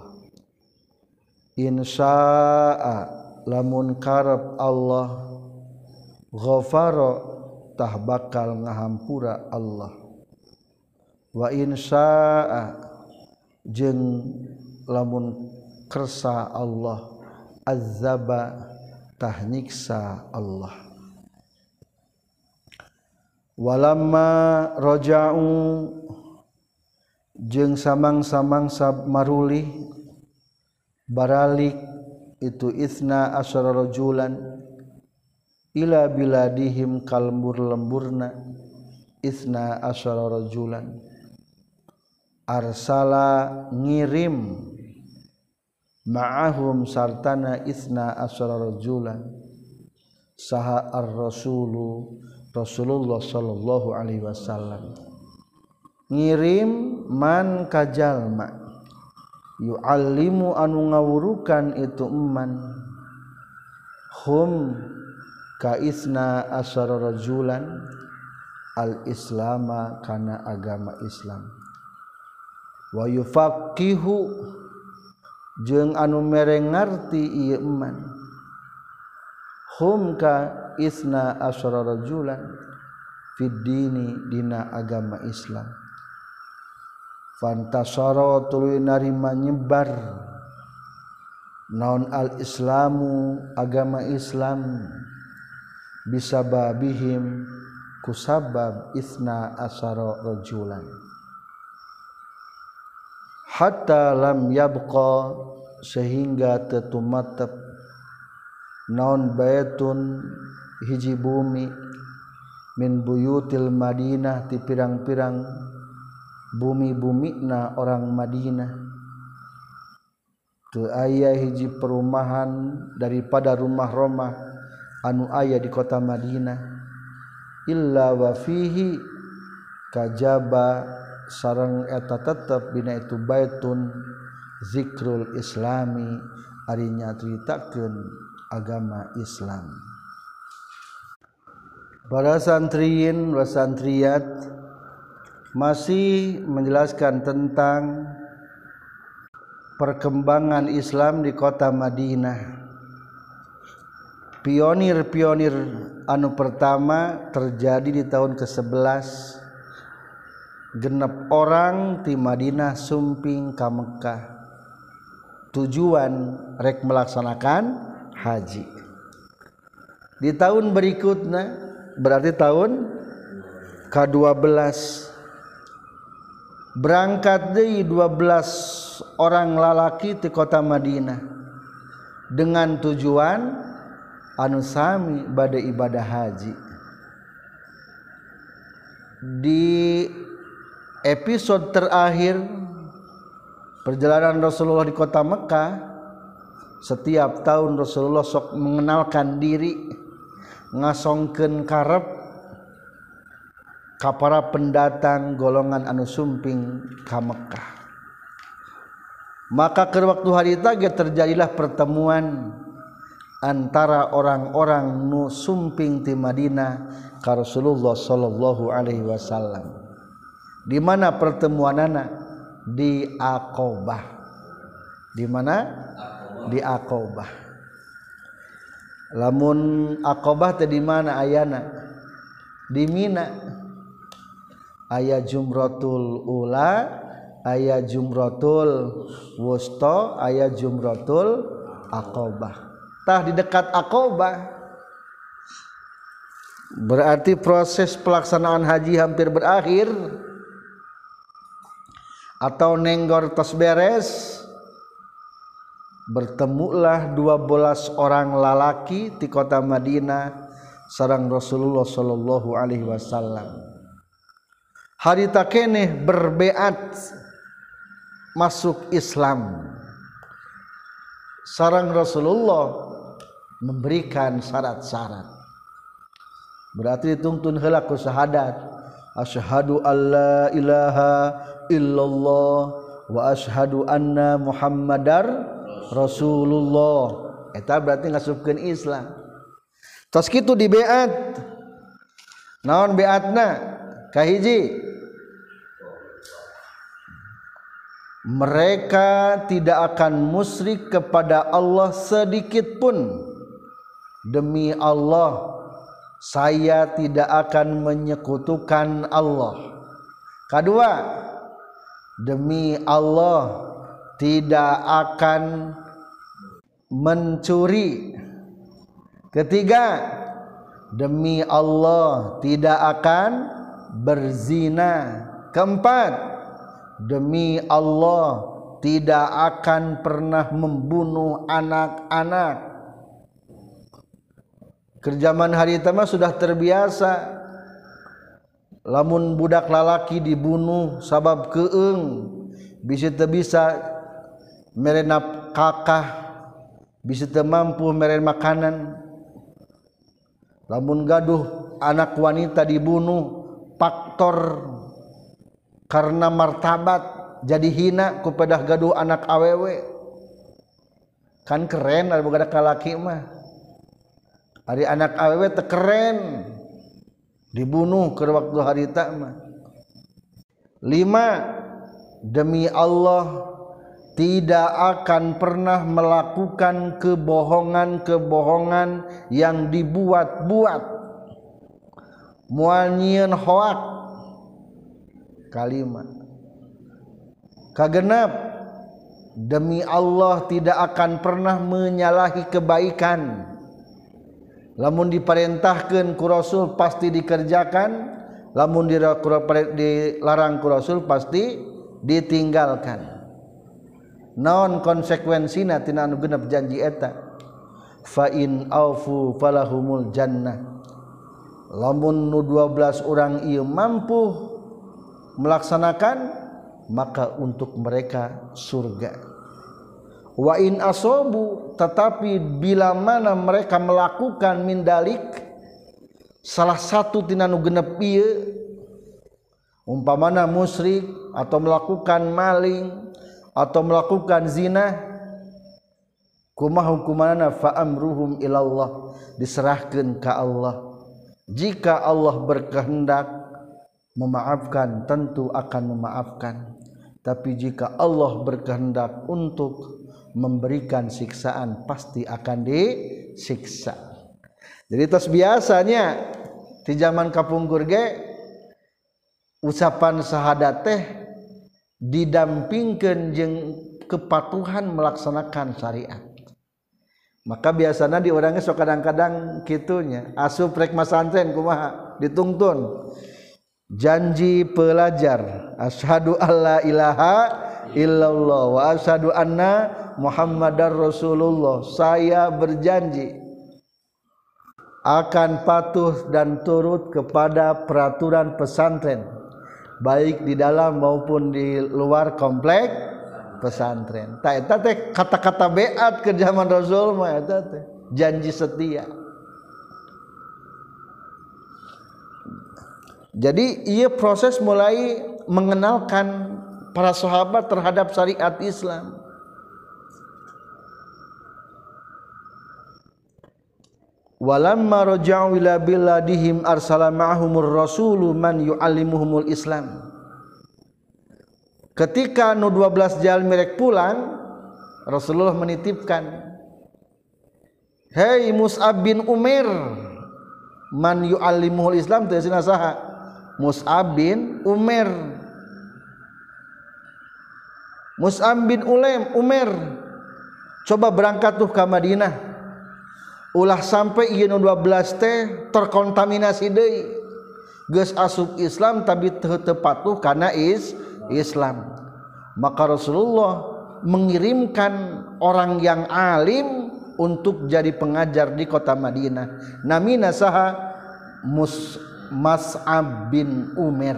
insya'a lamun karep Allah ghafara tah bakal ngahampura Allah wa insya'a jeung lamun kersa Allah azaba tah nyiksa Allah walamma raja'u jeung samang-samang marulih baralik itu isna asyara rajulan ila biladihim kalmur lemburna isna asyara rajulan arsala ngirim ma'ahum sartana isna asyara rajulan saha ar-rasulu Rasulullah sallallahu alaihi wasallam ngirim man kajalma yu'allimu anu ngawurukan itu eman hum ka isna asyara rajulan al-islama kana agama Islam wa yufaqihu jeung anu mere ngarti ieu eman hum ka isna asyara rajulan fid dini dina agama Islam fantasara tuluy narima nyebar naon al islamu agama Islam bisababihim kusabab isna asyara rajulan hatta lam yabqa sehingga tetumatep naon baitun hiji bumi min buyutil Madinah ti pirang-pirang bumi-bumina orang Madinah teu aya hiji perumahan daripada rumah-rumah anu aya di kota Madinah illa wa fihi kajaba sareng eta tetep dina itu baitun zikrul islami ari nyacritakeun agama Islam. Para santriyin wa santriyat masih menjelaskan tentang perkembangan Islam di kota Madinah. Pionir-pionir anu pertama terjadi di tahun ke sebelas genep orang ti Madinah sumping ka Mekah tujuan rek melaksanakan haji. Di tahun berikutnya berarti tahun ke dua belas berangkat deui dua belas orang lalaki ti kota Madinah dengan tujuan anu sami bade ibadah haji. Di episode terakhir perjalanan Rasulullah di kota Mekah setiap tahun Rasulullah sok mengenalkan diri ngasongkeun karep ka para pendatang golongan anu sumping ka Mekkah. Maka ke waktu harita ge terjadilah pertemuan antara orang-orang nu sumping ti Madinah ka Rasulullah sallallahu alaihi wasallam. Di mana pertemuanana? Di Aqabah. Di mana? Di Aqabah. Lamun Aqabah teh di mana ayana? Di Mina. Aya Jumratul Ula, aya Jumratul Wusta, aya Jumratul Aqabah. Tah di dekat Aqabah. Berarti proses pelaksanaan haji hampir berakhir atau nenggor tos beres. Bertemulah dua belas orang lalaki di kota Madinah sareng Rasulullah sallallahu alaihi wasallam. Harita keneh berbeat masuk Islam. Sareng Rasulullah memberikan syarat-syarat. Berarti dituntun heula ku syahadat. Asyhadu alla ilaha illallah wa asyhadu anna Muhammadar Rasulullah. Eta berarti ngasupkeun Islam. Tos kitu di beat. Naon beatna? Kahiji, mereka tidak akan musyrik kepada Allah sedikit pun. Demi Allah, saya tidak akan menyekutukan Allah. Kedua, demi Allah tidak akan mencuri. Ketiga, demi Allah tidak akan berzina. Keempat, demi Allah tidak akan pernah membunuh anak-anak. Kerjaman hari itu mah sudah terbiasa. Lamun budak lalaki dibunuh sabab keung, bisa teu bisa mere nafkah, bisa teu mampu mere makanan. Lamun gaduh anak wanita dibunuh, faktor karena martabat jadi hina kepada gaduh anak awewe. Kan keren ada budak laki mah. Ari anak awewe teu keren dibunuh ke waktu harita mah. Lima, demi Allah tidak akan pernah melakukan kebohongan-kebohongan yang dibuat-buat. Moal nyieun hoak. Kalimat kagenap, demi Allah tidak akan pernah menyalahi kebaikan. Lamun diperintahkeun ku Rasul pasti dikerjakan, lamun dilarang ku Rasul pasti ditinggalkan. Naon konsekuensina tina anu genep janji eta? Fa in aufu falahumul jannah. Lamun nu dua belas orang ieu mampu melaksanakan, maka untuk mereka surga. Wa in asobu, tetapi bila mana mereka melakukan mindalik salah satu tina nu genep ieu, umpamana musyrik atau melakukan maling atau melakukan zina, kumaha hukumanana? Fa amruhum ilallah, diserahkeun ka Allah. Jika Allah berkehendak memaafkan, tentu akan memaafkan. Tapi jika Allah berkehendak untuk memberikan siksaan, pasti akan disiksa. Jadi tos biasanya di zaman kapungkur ge ucapan syahadat teh didampingkeun jeung kepatuhan melaksanakan syariat. Maka biasanya di orangnya sok kadang-kadang kitunya asup rek masantren kumaha ditungtun janji pelajar asyhadu alla ilaha illallah wa asyhadu anna Muhammadar Rasulullah, saya berjanji akan patuh dan turut kepada peraturan pesantren baik di dalam maupun di luar komplek pesantren. Ta eta teh kata-kata beat ke zaman Rasul mah eta teh janji setia. Jadi ieu proses mulai mengenalkan para sahabat terhadap syariat Islam. Walamma raja'u ila biladihim arsala ma'ahumur rasulu man yu'allimuhumul Islam. Ketika nu dua belas jalmi rek pulang, Rasulullah menitipkan, "Hei Mus'ab bin Umair, man yu'allimuhul Islam." Teu sina saha? Mus'ab bin Umair. Mus'ab bin Ulaim Umair coba berangkat tuh ke Madinah. Ulah sampai ieu nu dua belas teh terkontaminasi deui. Geus asup Islam tapi teu teu patuh kana is Islam. Maka Rasulullah mengirimkan orang yang alim untuk jadi pengajar di kota Madinah. Namina saha? Mus Mas'ab bin Umair.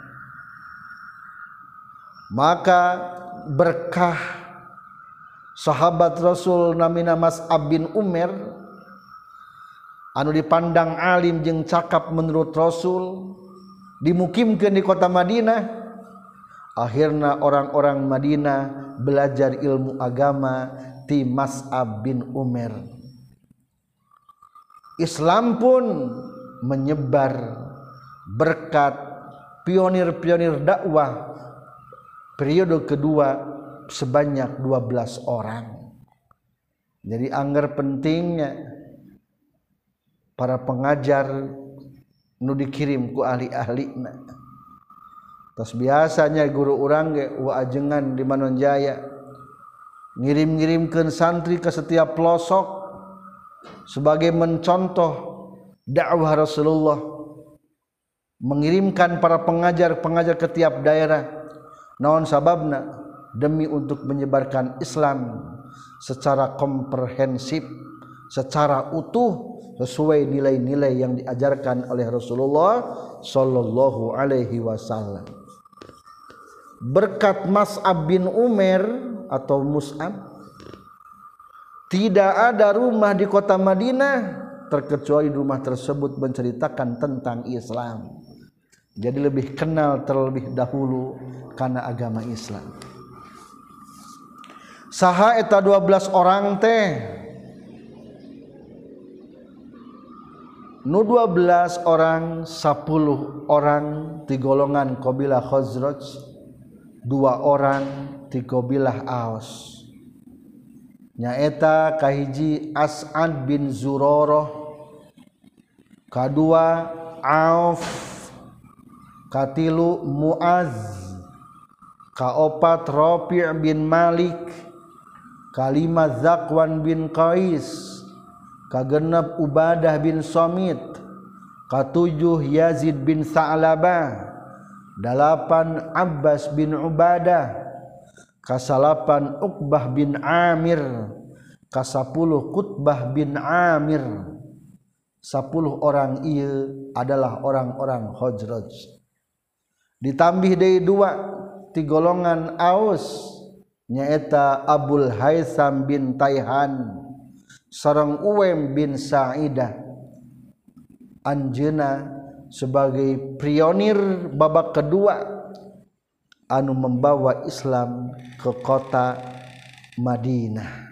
Maka berkah sahabat Rasul namina Mas'ab bin Umair anu dipandang alim jeung cakap menurut Rasul dimukimkeun di kota Madinah. Akhirna orang-orang Madinah belajar ilmu agama ti Mas'ab bin Umair. Islam pun menyebar berkat pionir-pionir dakwah periode kedua sebanyak dua belas orang. Jadi anggar pentingnya para pengajar nu dikirim ku ahli-ahlina. Tas biasanya guru urang ge wa ajengan di Manonjaya ngirim-ngirimkeun santri ke setiap pelosok sebagai mencontoh dakwah Rasulullah, mengirimkan para pengajar-pengajar ke tiap daerah. Naon sababna? Demi untuk menyebarkan Islam secara komprehensif, secara utuh sesuai nilai-nilai yang diajarkan oleh Rasulullah sallallahu alaihi wasallam. Berkat Mas'ab bin Umair atau Mus'ab, tidak ada rumah di kota Madinah terkecuali rumah tersebut menceritakan tentang Islam. Jadi lebih kenal terlebih dahulu karena agama Islam. Saha eta dua belas orang teh? Nu dua belas orang, sepuluh orang di golongan kabilah Khazraj, dua orang di kabilah Aus. Nyaeta kahiji As'ad bin Zurarah, kadua Auf, katilu Muaz, kaopat Rafi' bin Malik, kalima Zakwan bin Qais, kagenep Ubadah bin Samit, katujuh Yazid bin Sa'labah, dalapan Abbas bin Ubadah, kasalapan Uqbah bin Amir, kasapuluh Qutbah bin Amir. Sepuluh orang ieu adalah orang-orang Khazraj. Ditambih deui dua ti golongan Aus, nyaeta Abul Haitsam bin Taihan sareng Uwaim bin Sa'idah. Anjeuna sebagai pionir babak kedua anu membawa Islam ke kota Madinah.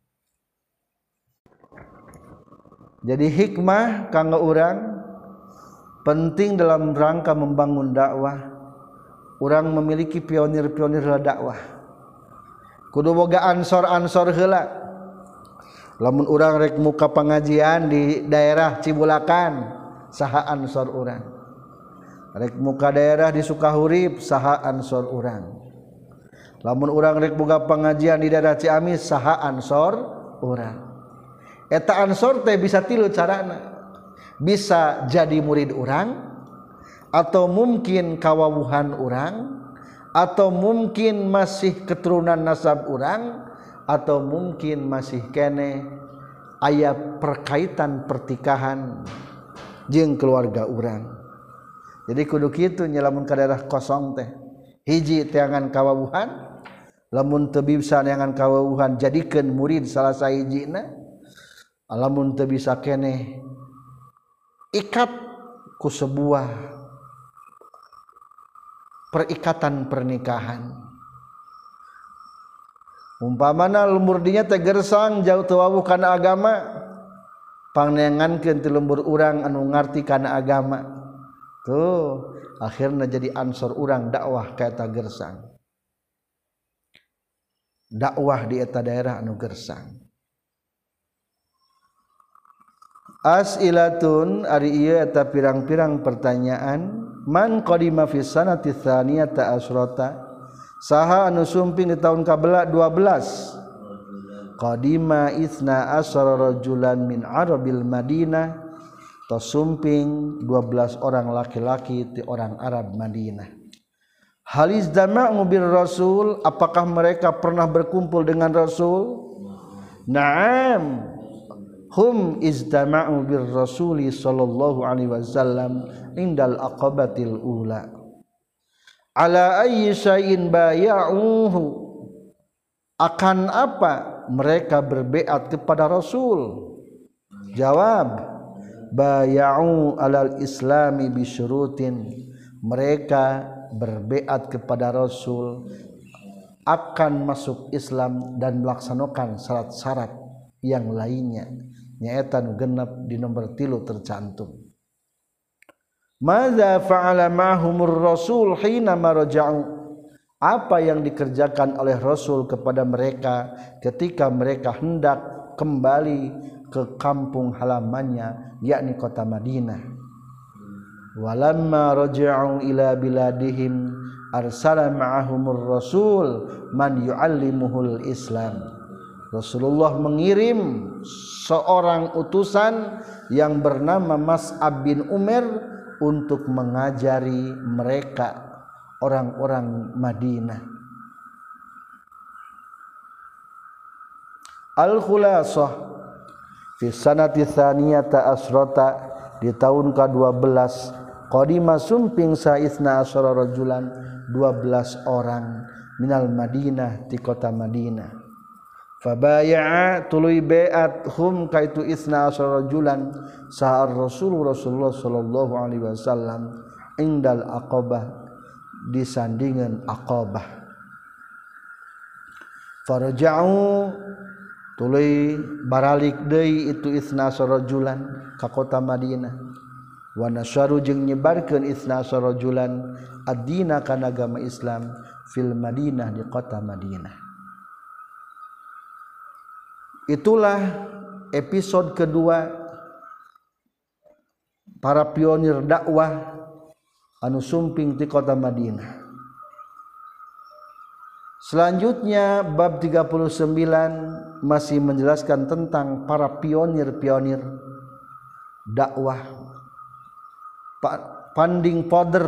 Jadi hikmah kanggo urang penting dalam rangka membangun dakwah, urang memiliki pionir-pionir dakwah. Kudu boga ansor-ansor heula. Lamun urang rek muka pengajian di daerah Cibulakan, saha ansor urang. Rek muka daerah di Sukahurip, saha ansor urang. Lamun urang rek boga pengajian di daerah Ciamis, saha ansor urang. Eta ansor teh bisa tilu carana. Bisa jadi murid urang, atau mungkin kawawuhan urang, atau mungkin masih keturunan nasab urang, atau mungkin masih kene aya perkaitan pertikahan jeung keluarga urang. Jadi kudu kitu nya lamun ka daerah kosong teh. Hiji teangan kawawuhan, lamun teu bisa neangan kaweuhan jadikeun murid salah sahijina, lamun teu bisa keneh ikat ku sebuah perikatan pernikahan. Umpamana lembur dinya teh gersang jauh teu wawuh kana agama, pangneangankeun ti lembur urang anu ngarti kana agama. Tuh, akhirna jadi ansor urang dakwah ka eta gersang. Dakwah di eta daerah anu gersang. As'ilatun ari ieu eta pirang-pirang pertanyaan. Man qadima fi sanati tsaniyata asyrata, saha anu sumping di tahun kabelah dua belas. Qadima isna asyara rajulan min arabil Madinah, tos sumping dua belas orang laki-laki ti orang Arab Madinah. Haliz dama'u bir Rasul, apakah mereka pernah berkumpul dengan Rasul? Naam, hum izdama'u bir Rasuli sallallahu alaihi wasallam indal aqabatil ula. Ala ayyi syai'in baya'uhu, akan apa mereka berbeat kepada Rasul? Jawab, baya'u alal islami bisyurutin, mereka berbeat kepada Rasul akan masuk Islam dan melaksanakan syarat-syarat yang lainnya, nyaeta nu genep di nomor tilu tercantum. Madza fa'ala ma'humur rasul hina marja'u, apa yang dikerjakan oleh Rasul kepada mereka ketika mereka hendak kembali ke kampung halamannya, yakni kota Madinah. Walamma raja'u ila biladihim arsala ma'ahumur rasul man yu'allimuhul Islam. Rasulullah mengirim seorang utusan yang bernama Mas'ab bin Umair untuk mengajari mereka orang-orang Madinah. Al-Khulasah fi sanati tsaniyata asrata, di tahun ka dua belas, qadima sumping saisna asyara rajulan, dua belas orang minal Madinah ti kota Madinah. Fabaya'a tuluy beat hum kaitu isna asyara rajulan sa'ar Rasul Rasulullah sallallahu alaihi wasallam indal aqabah, di sandingan aqabah. Faraja'u tuluy baralik deui itu isna asyara rajulan ka kota Madinah. Wa nasyaru jeung nyebarkeun isna asyara rajulan ad-dina kana agama Islam fil Madinah, di kota Madinah. Itulah episode kedua para pionir dakwah anu sumping di kota Madinah. Selanjutnya bab tiga puluh sembilan masih menjelaskan tentang para pionir-pionir dakwah, panding pader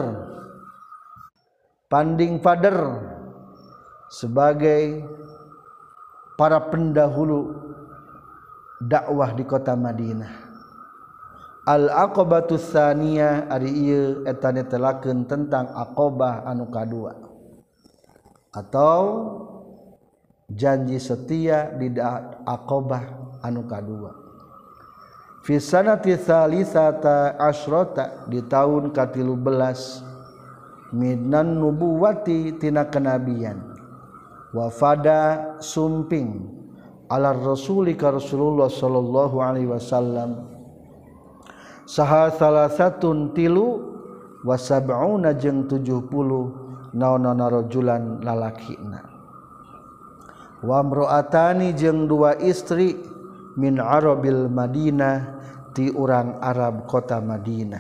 panding pader sebagai para pendahulu dakwah di kota Madinah. Al-aqabatus tsaniyah ari ieu eta netelakeun tentang aqabah anu kadua atau janji setia di aqabah anu kadua. Fi sanati tsalisata asyrata, di tahun katilu belas minan nubuwati tina kenabian. Wafada sumping ala rasuli ka Rasulullah sallallahu alaihi wasallam saha salasatun tilu wa sab'una jeung tujuh puluh naonana rajulan lalakina, wa imra'atani jeung dua istri min arabil Madinah ti urang Arab kota Madinah.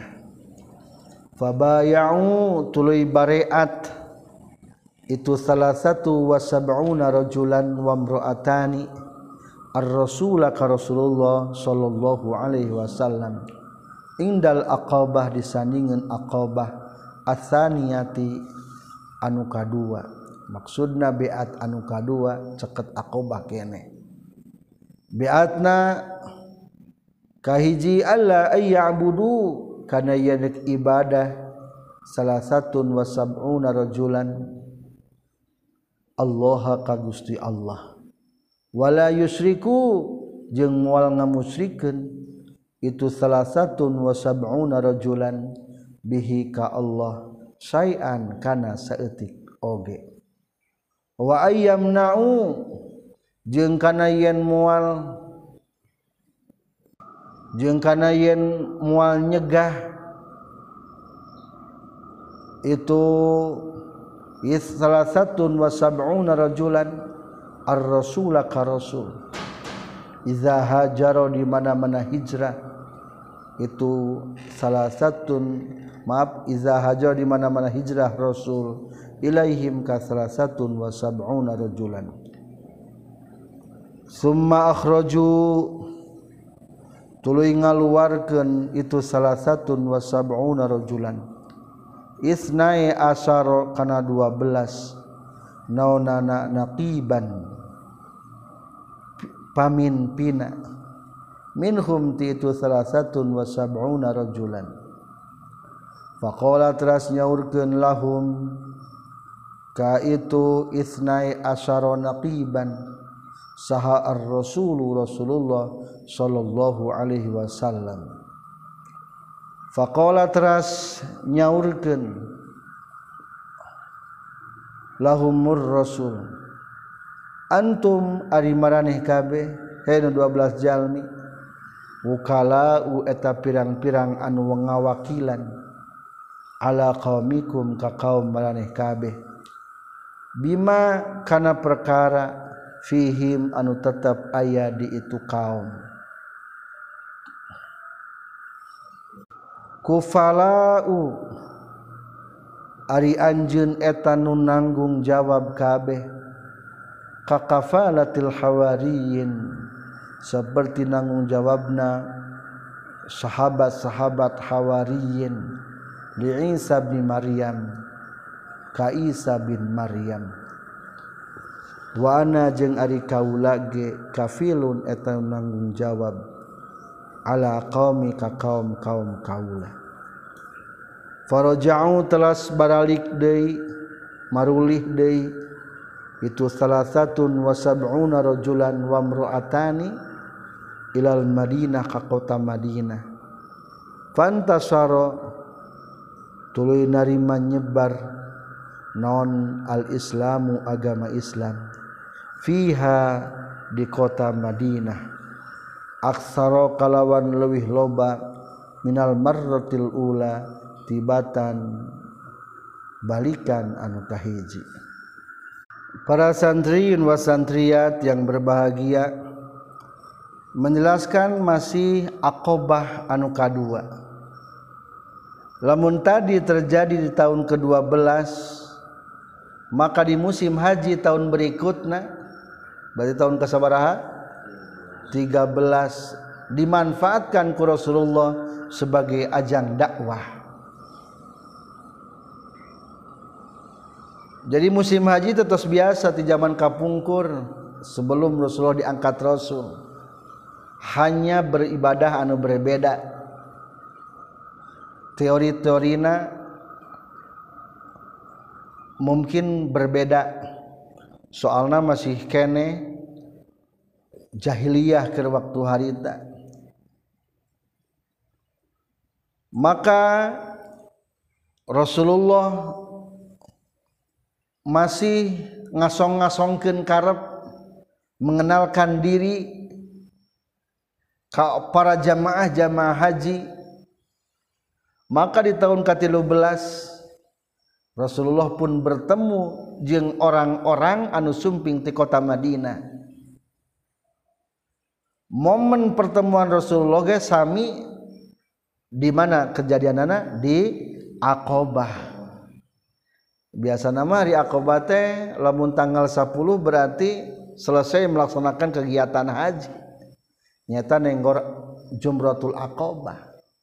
Fabaya'u tuluy bareat itu salah satu wa sab'una rajulan wa imra'atani ar-rasul ka Rasulullah sallallahu alaihi wasallam indal aqabah, disandingan aqabah atsaniyati anu kadua. Maksudna beat anu kadua ceket aqabah kene. Beatna kahiji alla ayya'budu, kana yanek ibadah salah satun wa sab'una rajulan Allah ka Gusti Allah wala yusriku jeung moal ngamusyrikeun itu salasatun wa sab'una rajulan bihi ka Allah syai'an kana saeutik oge wa ayyamna'u jeung kana yen moal jeung kana yen moal nyegah itu is salasatun wa sab'una rajulan ar-rasula ka rasul iza hajaro di mana-mana hijrah itu salasatun maaf iza hajaro di mana-mana hijrah rasul ilaihim ka salasatun wa sab'una rajulan summa akhraju tuluy ngaluarkeun itu salasatun wa sab'una rajulan isnai asyara kana dua belas naunana naqiban pamimpina minhum ti itu salasatun wa sab'una rajulan faqala teras nyaurkeun lahum ka itu isnai asyara naqiban saha ar-rasulu Rasulullah sallallahu alaihi wasallam faqala teras nyaurkeun lahumur rasul antum ari maraneh kabeh hena dua belas jalmi wukala u eta pirang-pirang anu ngawakilan ala qaumikum ka kaum maraneh kabeh bima kana perkara fihim anu tetap aya di itu kaum kufalau ari anjeun eta nu nanggung jawab kabeh ka kafalatil hawariyin seperti nanggung jawabna sahabat-sahabat hawariyin li Isa bin Maryam ka Isa bin Maryam wa ana jeung ari kaula ge kafilun eta nanggung jawab ala qaumi ka kaum kaum kaula faraja'u telas baralik deui marulih deui itu salasatun wa sab'una rajulan wa imra'atani ilal Madinah ka kota Madinah fantasara tuluy narima nyebar non al-islamu agama Islam fiha di kota Madinah aksara kalawan leuwih loba minal marratil ula tibatan balikan anu kahiji para santriin wa santriyat yang berbahagia menjelaskan masih Aqobah anu kadua. Lamun tadi terjadi di tahun kedua belas, maka di musim haji tahun berikutnya, berarti tahun kesabaraha tiga belas dimanfaatkan ku Rasulullah sebagai ajang dakwah. Jadi musim haji terus biasa di zaman kapungkur sebelum Rasulullah diangkat Rasul. Hanya beribadah anu berbeda. Teori-teorina mungkin berbeda. Soalna masih kene jahiliyah ke waktu harita. Maka Rasulullah masih ngasong-ngasongkeun karep mengenalkan diri ka para jamaah-jamaah haji. Maka di tahun ke tilu belas Rasulullah pun bertemu jeung orang-orang anu sumping ti kota Madinah. Momen pertemuan Rasulullah ge sami di mana kejadianana di Aqobah. Biasa nama di Aqobah teh lamun tanggal sepuluh berarti selesai melaksanakan kegiatan haji. Nyata nenggor Jumratul Aqobah.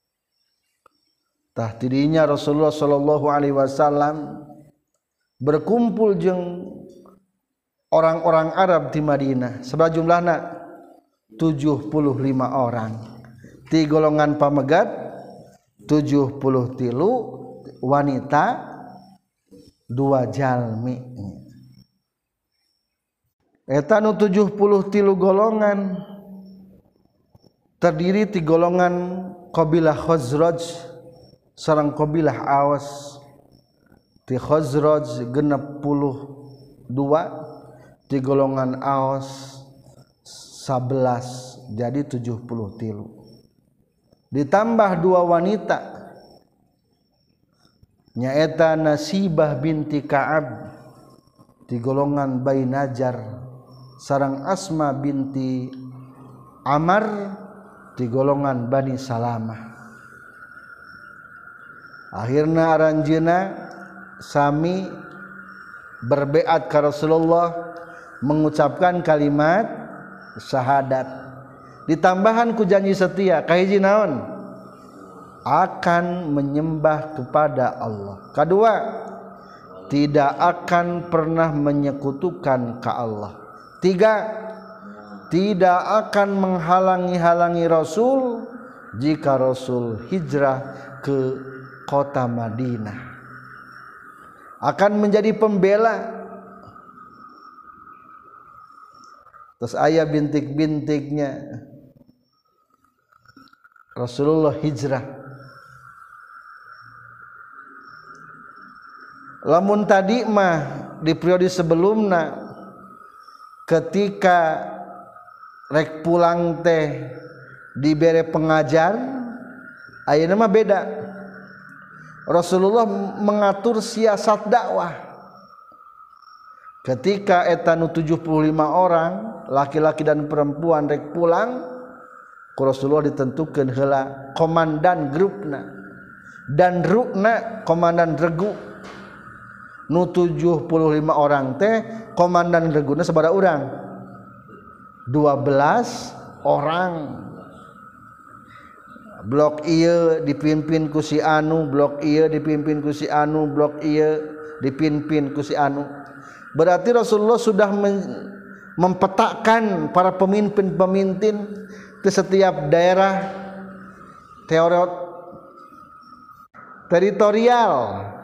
Tah tidinya Rasulullah sallallahu alaihi wasallam berkumpul jeung orang-orang Arab di Madinah. Sabaraha jumlahna? tujuh puluh lima orang. Ti golongan pamegat tujuh puluh tilu, wanita dua jalmi. eta nu tujuh puluh tilu golongan terdiri ti golongan qabilah Khazraj sareng qabilah Aws. Ti Khazraj genep puluh dua, ti golongan Aws sebelas, jadi tujuh puluh tilu. Ditambah dua wanita nyaeta Nasibah binti Ka'ab ti golongan Bani Najjar sareng Asma binti Amar ti golongan Bani Salamah. Akhirna aranjeuna sami berbeat ka Rasulullah mengucapkan kalimat syahadat ditambahan ku janji setia kahiji naon akan menyembah kepada Allah, kedua tidak akan pernah menyekutukan ke Allah, tiga tidak akan menghalangi-halangi Rasul jika Rasul hijrah ke kota Madinah, akan menjadi pembela. Terus aya bintik-bintiknya Rasulullah hijrah. Lamun tadi mah di periode sebelumna ketika rek pulang teh dibere pengajar, ayeuna mah beda. Rasulullah mengatur siasat dakwah. Ketika eta nu tujuh puluh lima orang laki-laki dan perempuan rek pulang, ku Rasulullah ditentukeun heula komandan grupna dan rukna komandan regu. Nu tujuh puluh lima orang teh komandan reguna sabaraha urang? dua belas orang. Blok ieu dipimpin ku si anu, blok ieu dipimpin ku si anu, blok ieu dipimpin ku si anu. Berarti Rasulullah sudah mempetakan para pemimpin-pemimpin di setiap daerah teori teritorial.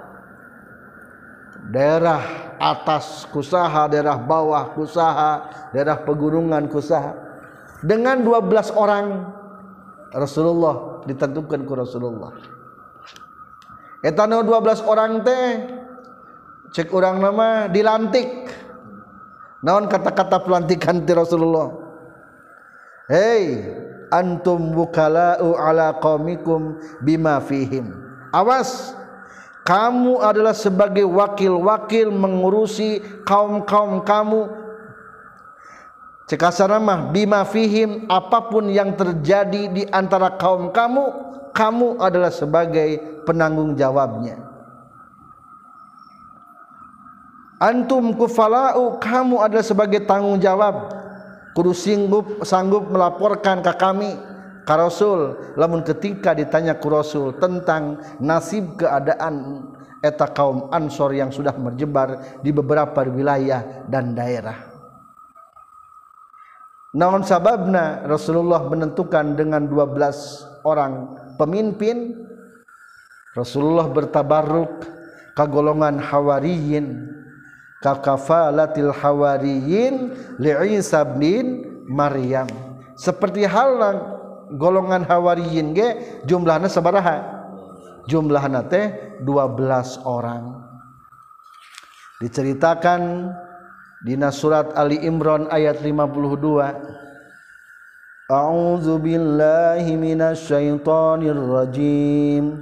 Daerah atas kusaha, daerah bawah kusaha, daerah pegunungan kusaha. Dengan dua belas orang Rasulullah ditentukan ku Rasulullah. Eta nu dua belas orang teh cek urang nama dilantik. Naon kata-kata pelantikan ti Rasulullah? Hei antum wukala'u ala qaumikum bima fihim. Awas, kamu adalah sebagai wakil-wakil mengurusi kaum-kaum kamu. Cekasana mah bima fihim, apapun yang terjadi di antara kaum kamu, kamu adalah sebagai penanggung jawabnya. Antum kufala'u, kamu adalah sebagai tanggung jawab. Kudu sanggup sanggup melaporkan ke kami, ka Rasul, lamun ketika ditanya ku Rasul tentang nasib keadaan eta kaum Ansor yang sudah menyebar di beberapa wilayah dan daerah. Naon sababna Rasulullah menentukan dengan dua belas orang pemimpin? Rasulullah bertabarruk ka golongan Hawariyin, ka kafalatil Hawariyin li Isa bin Maryam. Seperti halna golongan Hawariyin ge jumlahna sabaraha? Jumlahna teh dua belas orang. Diceritakan dina surat Ali Imran ayat lima puluh dua. A'udzu billahi minasy syaithanir rajim.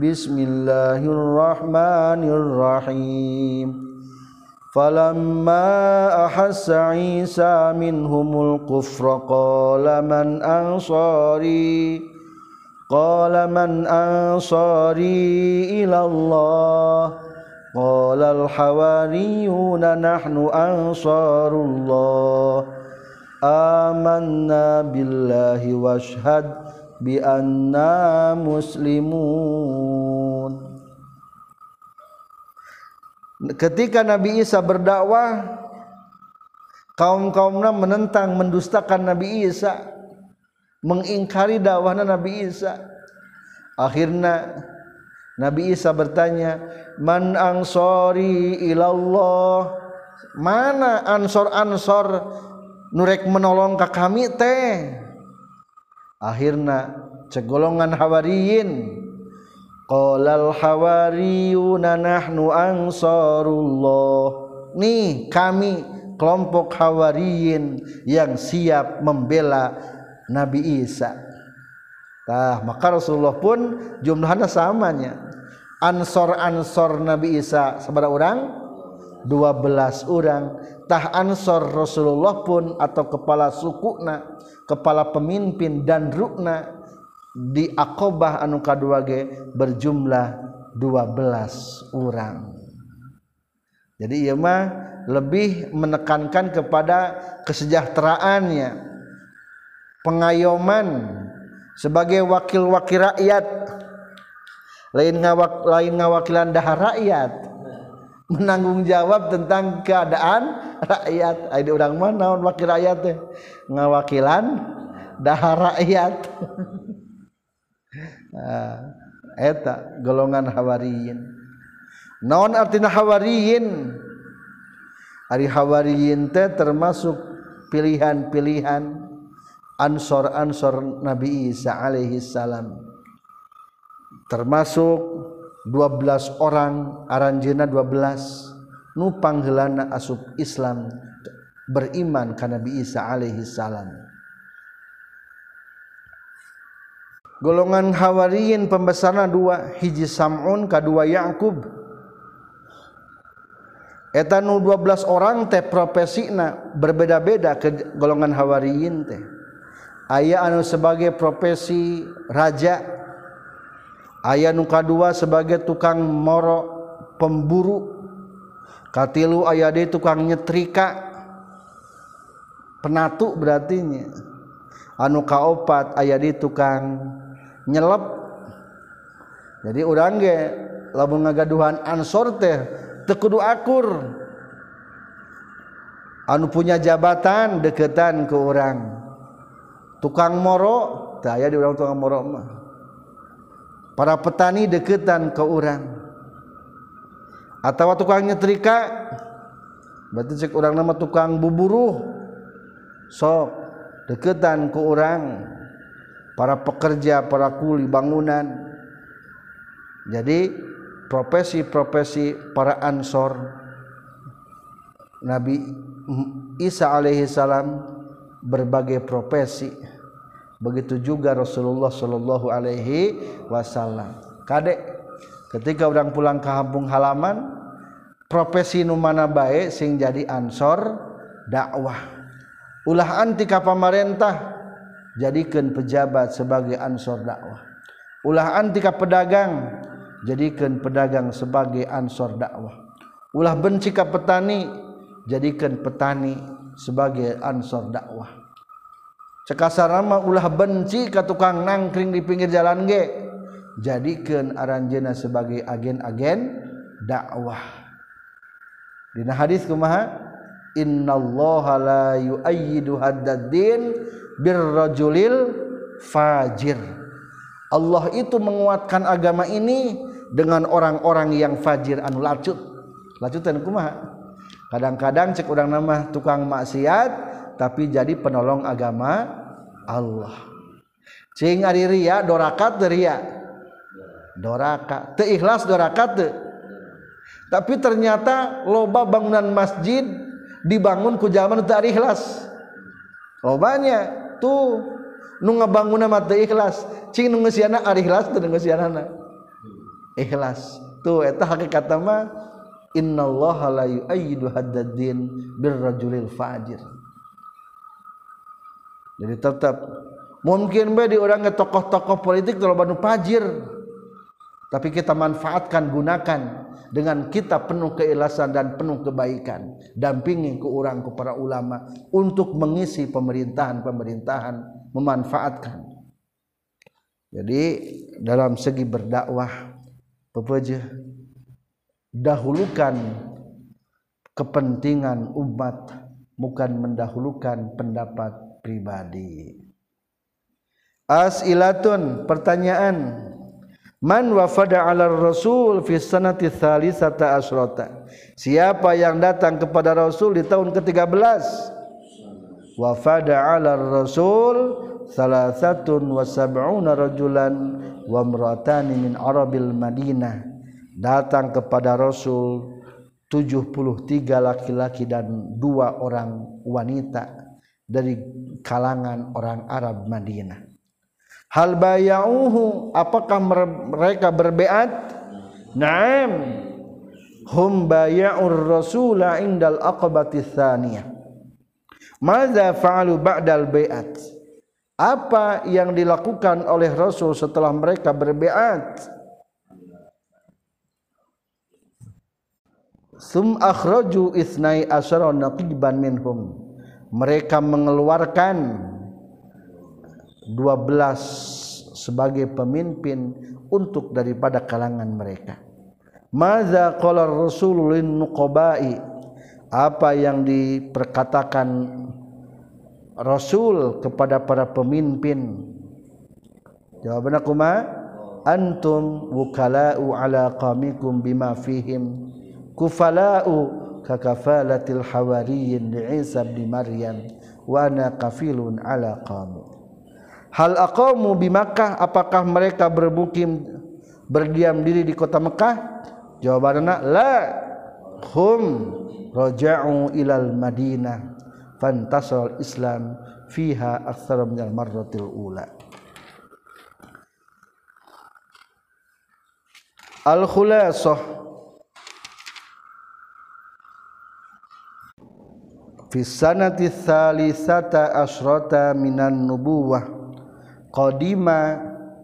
Bismillahirrahmanirrahim. Falamma ahassa Isa minhumul kufra qala man ansari qala man ansari ila Allah qala al hawariyuna nahnu ansarullah amanna billahi washhad bi anna muslimun. Ketika Nabi Isa berdakwah, kaum-kaumnya menentang, mendustakan Nabi Isa, mengingkari dakwahnya Nabi Isa. Akhirnya Nabi Isa bertanya, man ansari ilallah, mana ansor-ansor nurek menolong ka kami teh. Akhirna cegolongan hawariyin, qalal hawariyuna nahnu ansarullah. Nih kami kelompok hawariyin yang siap membela Nabi Isa. Tah maka Rasulullah pun jumlahnya samanya. Ansor-ansor Nabi Isa sabaraha urang? dua belas orang. Tah ansor Rasulullah pun atau kepala sukuna, kepala pemimpin dan rukna di Aqabah anu kadua ge berjumlah dua belas orang. Jadi ieu mah lebih menekankan kepada kesejahteraannya, pengayoman sebagai wakil-wakil rakyat, lain ngawak lain ngawakilan dahar rakyat, menanggung jawab tentang keadaan rakyat. Aya urang mah naon wakil rakyat teh? Ngawakilan dahar rakyat. Nah, eta golongan hawariyin. Naon artina hawariyin? Ari hawariyin teh termasuk pilihan-pilihan ansor-ansor Nabi Isa alaihi salam. Termasuk dua belas orang, aranjeunna dua belas nu pangheulana asup Islam beriman ka Nabi Isa alaihi salam. Golongan hawariyin pembesarna dua, hiji Sam'un kadua Ya'qub. Eta nu dua belas orang teh profesina berbeda-beda ke golongan hawariyin teh. Aya anu sebagai profesi raja, aya nu kadua sebagai tukang moro pemburu, katilu aya deui tukang nyetrika penatu berarti nya, anu kaopat aya deui tukang nyelep. Jadi urang ge lamun ngagaduhan ansor teh teu kudu akur, anu punya jabatan deketan ke urang. Tukang moro teh aya di urang tukang moro mah. Para petani deketan ke urang. Atawa tukang nyetrika berarti cek urang nama tukang buburuh sok deketan ke urang. Para pekerja, para kuli bangunan. Jadi profesi-profesi para ansor Nabi Isa alaihi salam berbagai profesi. Begitu juga Rasulullah sallallahu alaihi wasallam. Kadek ketika urang pulang ke kampung halaman, profesi nu mana bae sing jadi ansor dakwah. Ulah anti ka pamarentah, jadikeun pejabat sebagai ansor dakwah. Ulah anti ka pedagang, jadikeun pedagang sebagai ansor dakwah. Ulah benci ka petani, jadikeun petani sebagai ansor dakwah. Cekasarna mah ulah benci ka tukang nangkring di pinggir jalan ge, jadikeun aranjeunna sebagai agen-agen dakwah. Dina hadis kumaha? Innallaha la yu'ayyidu haddad-din birrajulil fajir. Allah itu menguatkan agama ini dengan orang-orang yang fajir anu lacut. Lacutan kumaha? Kadang-kadang cek urang nama tukang maksiat tapi jadi penolong agama Allah. Cing ari ria dorakat teu ria. Doraka, teu ikhlas dorakat teu. Tapi ternyata loba bangunan masjid dibangun ku zaman teu ari ikhlas. Lobanya tuh nu ngabangunna mah teu ikhlas, cing nu ngeusiana ari ikhlas teu ngeusianana. Ikhlas. Tuh eta hakikatna mah innallaha la yu'ayyidu haddad-din birrajulil fajir. Jadi tetap mungkin bae di urang tokoh-tokoh politik teu loba nu fajir. Tapi kita manfaatkan, gunakan dengan kita penuh keikhlasan dan penuh kebaikan, dampingi ke urang ku para ulama untuk mengisi pemerintahan-pemerintahan, memanfaatkan. Jadi dalam segi berdakwah pepeujeuh dahulukan kepentingan umat, bukan mendahulukan pendapat pribadi. As'ilatun, pertanyaan. Man wafada 'ala Rasul fi sanati tsalisata asyrata. Siapa yang datang kepada Rasul di tahun ketiga belas? Wafada 'ala Rasul salasatun wa sab'una rajulan wa imra'atani min arabil Madinah. Datang kepada Rasul tujuh puluh tiga laki-laki dan dua orang wanita dari kalangan orang Arab Madinah. Hal bayauhu, apakah mereka berbeat? Naam, hum baya'ur rasula indal aqabati tsaniyah. Madza fa'alu ba'dal bai'at? Apa yang dilakukan oleh Rasul setelah mereka berbeat? Sum akhraju isnai asyara naqiban minhum. Mereka mengeluarkan dua belas sebagai pemimpin untuk daripada kalangan mereka. Madza qala Rasulul nuqabai? Apa yang diperkatakan Rasul kepada para pemimpin? Jawabanna kumaha? Antum wukala'u ala qamikum bima fihim kufala'u kakafalatil hawariyin li Isa bin Maryam wa ana kafilun ala qami. Hal aqamu bi Makkah, apakah mereka bermukim berdiam diri di kota Mekah? Jawabanna la, hum raja'u ilal Madinah fantasal Islam fiha aktsara minal marratil ula. Al khulasah fi sanati tsalisata asyrata minan nubuwah qadima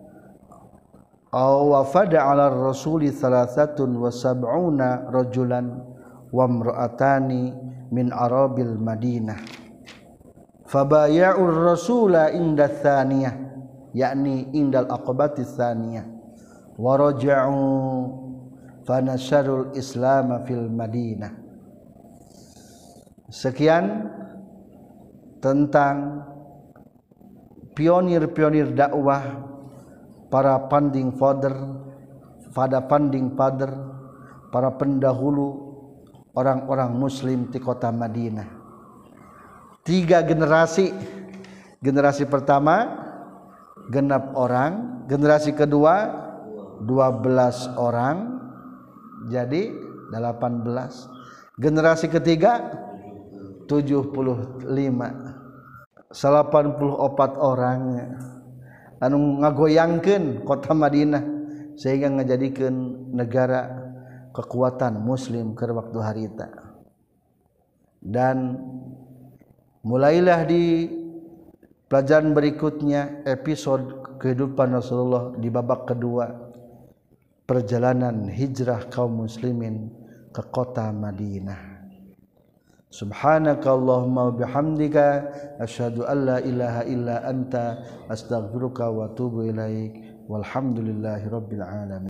aw wafada 'ala rasuli salasatun wa sab'una rajulan wa imra'atani min arabil Madinah fabaya'ur rasula inda tsaniyah, yakni indal aqabati tsaniyah, wa raja'u fanasharul islam fil Madinah. Sekian tentang pionir-pionir dakwah, para founding father, pada founding father, para pendahulu orang-orang muslim di kota Madinah. Tiga generasi. Generasi pertama genap orang, generasi kedua dua belas orang, jadi delapan belas. Generasi ketiga tujuh puluh lima. delapan puluh empat orang anu ngagoyangkeun kota Madinah sehingga ngajadikeun negara kekuatan muslim ke waktu harita. Dan mulailah di pelajaran berikutnya episode kehidupan Rasulullah di babak kedua, perjalanan hijrah kaum muslimin ke kota Madinah. Subhanakallahumma wa bihamdika asyhadu an la ilaha illa anta astaghfiruka wa atubu ilaik walhamdulillahi rabbil alamin.